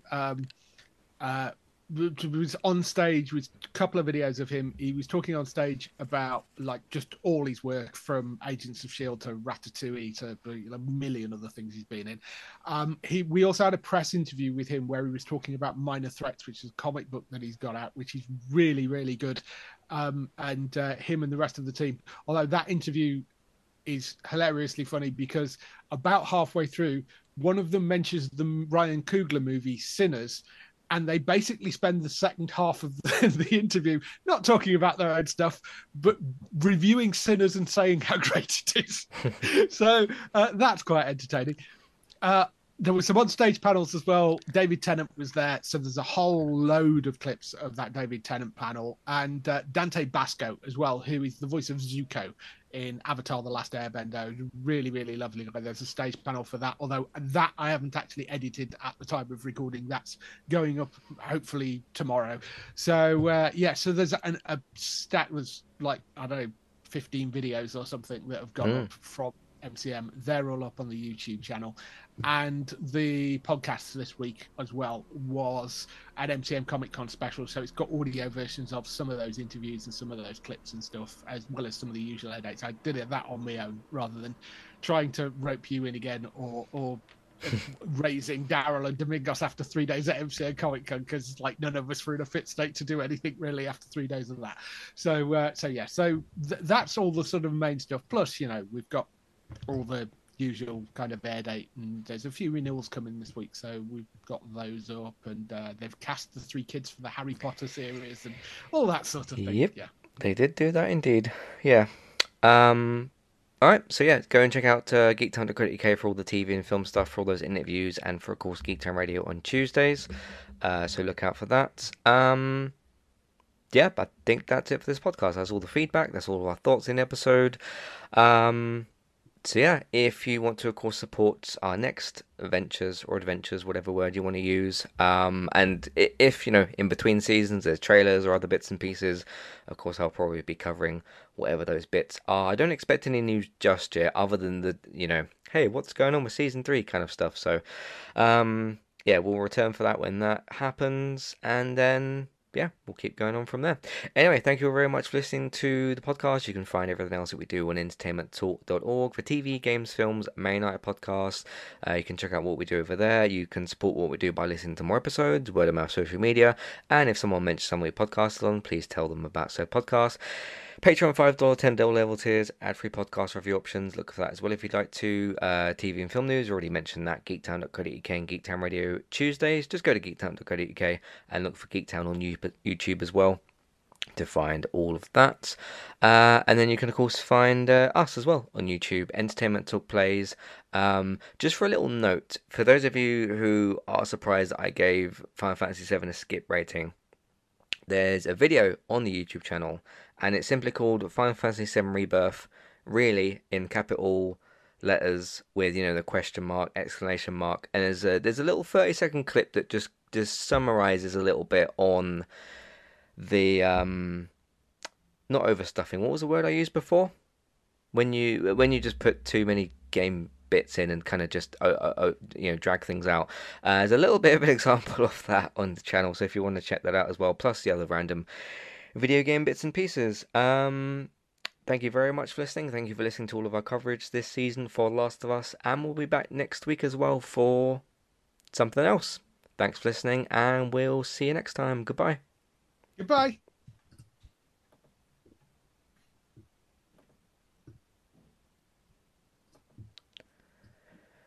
was on stage with a couple of videos of him. He was talking on stage about like just all his work, from Agents of S.H.I.E.L.D. to Ratatouille to a million other things he's been in. We also had a press interview with him where he was talking about Minor Threats, which is a comic book that he's got out, which is really, really good. And him and the rest of the team, although that interview is hilariously funny because about halfway through, one of them mentions the Ryan Coogler movie Sinners, and they basically spend the second half of the interview not talking about their own stuff, but reviewing Sinners and saying how great it is. So that's quite entertaining. There were some on-stage panels as well. David Tennant was there, so there's a whole load of clips of that David Tennant panel. And Dante Basco as well, who is the voice of Zuko in Avatar: The Last Airbender. Really, really lovely guy. There's a stage panel for that, although that I haven't actually edited at the time of recording. That's going up hopefully tomorrow. So, so there's a stack, was like, I don't know, 15 videos or something that have gone up from MCM. They're all up on the YouTube channel. And the podcast this week as well was at MCM Comic Con special, so it's got audio versions of some of those interviews and some of those clips and stuff, as well as some of the usual edits. I did that on my own rather than trying to rope you in again or raising Daryl and Domingos after 3 days at MCM Comic Con, because like none of us were in a fit state to do anything really after 3 days of that. So that's all the sort of main stuff. Plus, we've got all the usual kind of air date, and there's a few renewals coming this week, so we've got those up, and they've cast the 3 kids for the Harry Potter series and all that sort of thing. Yep, yeah, they did do that indeed. Yeah. All right, so yeah, go and check out geektown.co.uk for all the TV and film stuff, for all those interviews, and for, of course, Geektown Radio on Tuesdays. So look out for that. Yeah, I think that's it for this podcast. That's all the feedback. That's all of our thoughts in the episode. So yeah, if you want to, of course, support our next ventures or adventures, whatever word you want to use, and if, in between seasons there's trailers or other bits and pieces, of course, I'll probably be covering whatever those bits are. I don't expect any news just yet, other than the, hey, what's going on with Season 3 kind of stuff. So, yeah, we'll return for that when that happens, and then yeah, we'll keep going on from there. Anyway, thank you all very much for listening to the podcast. You can find everything else that we do on entertainmenttalk.org for TV, games, films, main night podcasts. You can check out what we do over there. You can support what we do by listening to more episodes, word of mouth, social media, and if someone mentions some of your podcasts on, please tell them about said podcast. Patreon $5, $10 level tiers, ad-free podcast review options. Look for that as well if you'd like to. TV and film news, already mentioned that. Geektown.co.uk and Geektown Radio Tuesdays. Just go to geektown.co.uk and look for Geektown on YouTube as well to find all of that. And then you can, of course, find us as well on YouTube. Entertainment Talk Plays. Just for a little note, for those of you who are surprised that I gave Final Fantasy VII a skip rating, there's a video on the YouTube channel, and it's simply called Final Fantasy VII Rebirth, really in capital letters with, the question mark, exclamation mark, and there's a little 30-second clip that just summarizes a little bit on the not overstuffing. What was the word I used before? When you just put too many game bits in and kind of just drag things out. There's a little bit of an example of that on the channel, so if you want to check that out as well, plus the other random video game bits and pieces. Thank you very much for listening. Thank you for listening to all of our coverage this season for Last of Us, and we'll be back next week as well for something else. Thanks for listening, and we'll see you next time. Goodbye. Goodbye.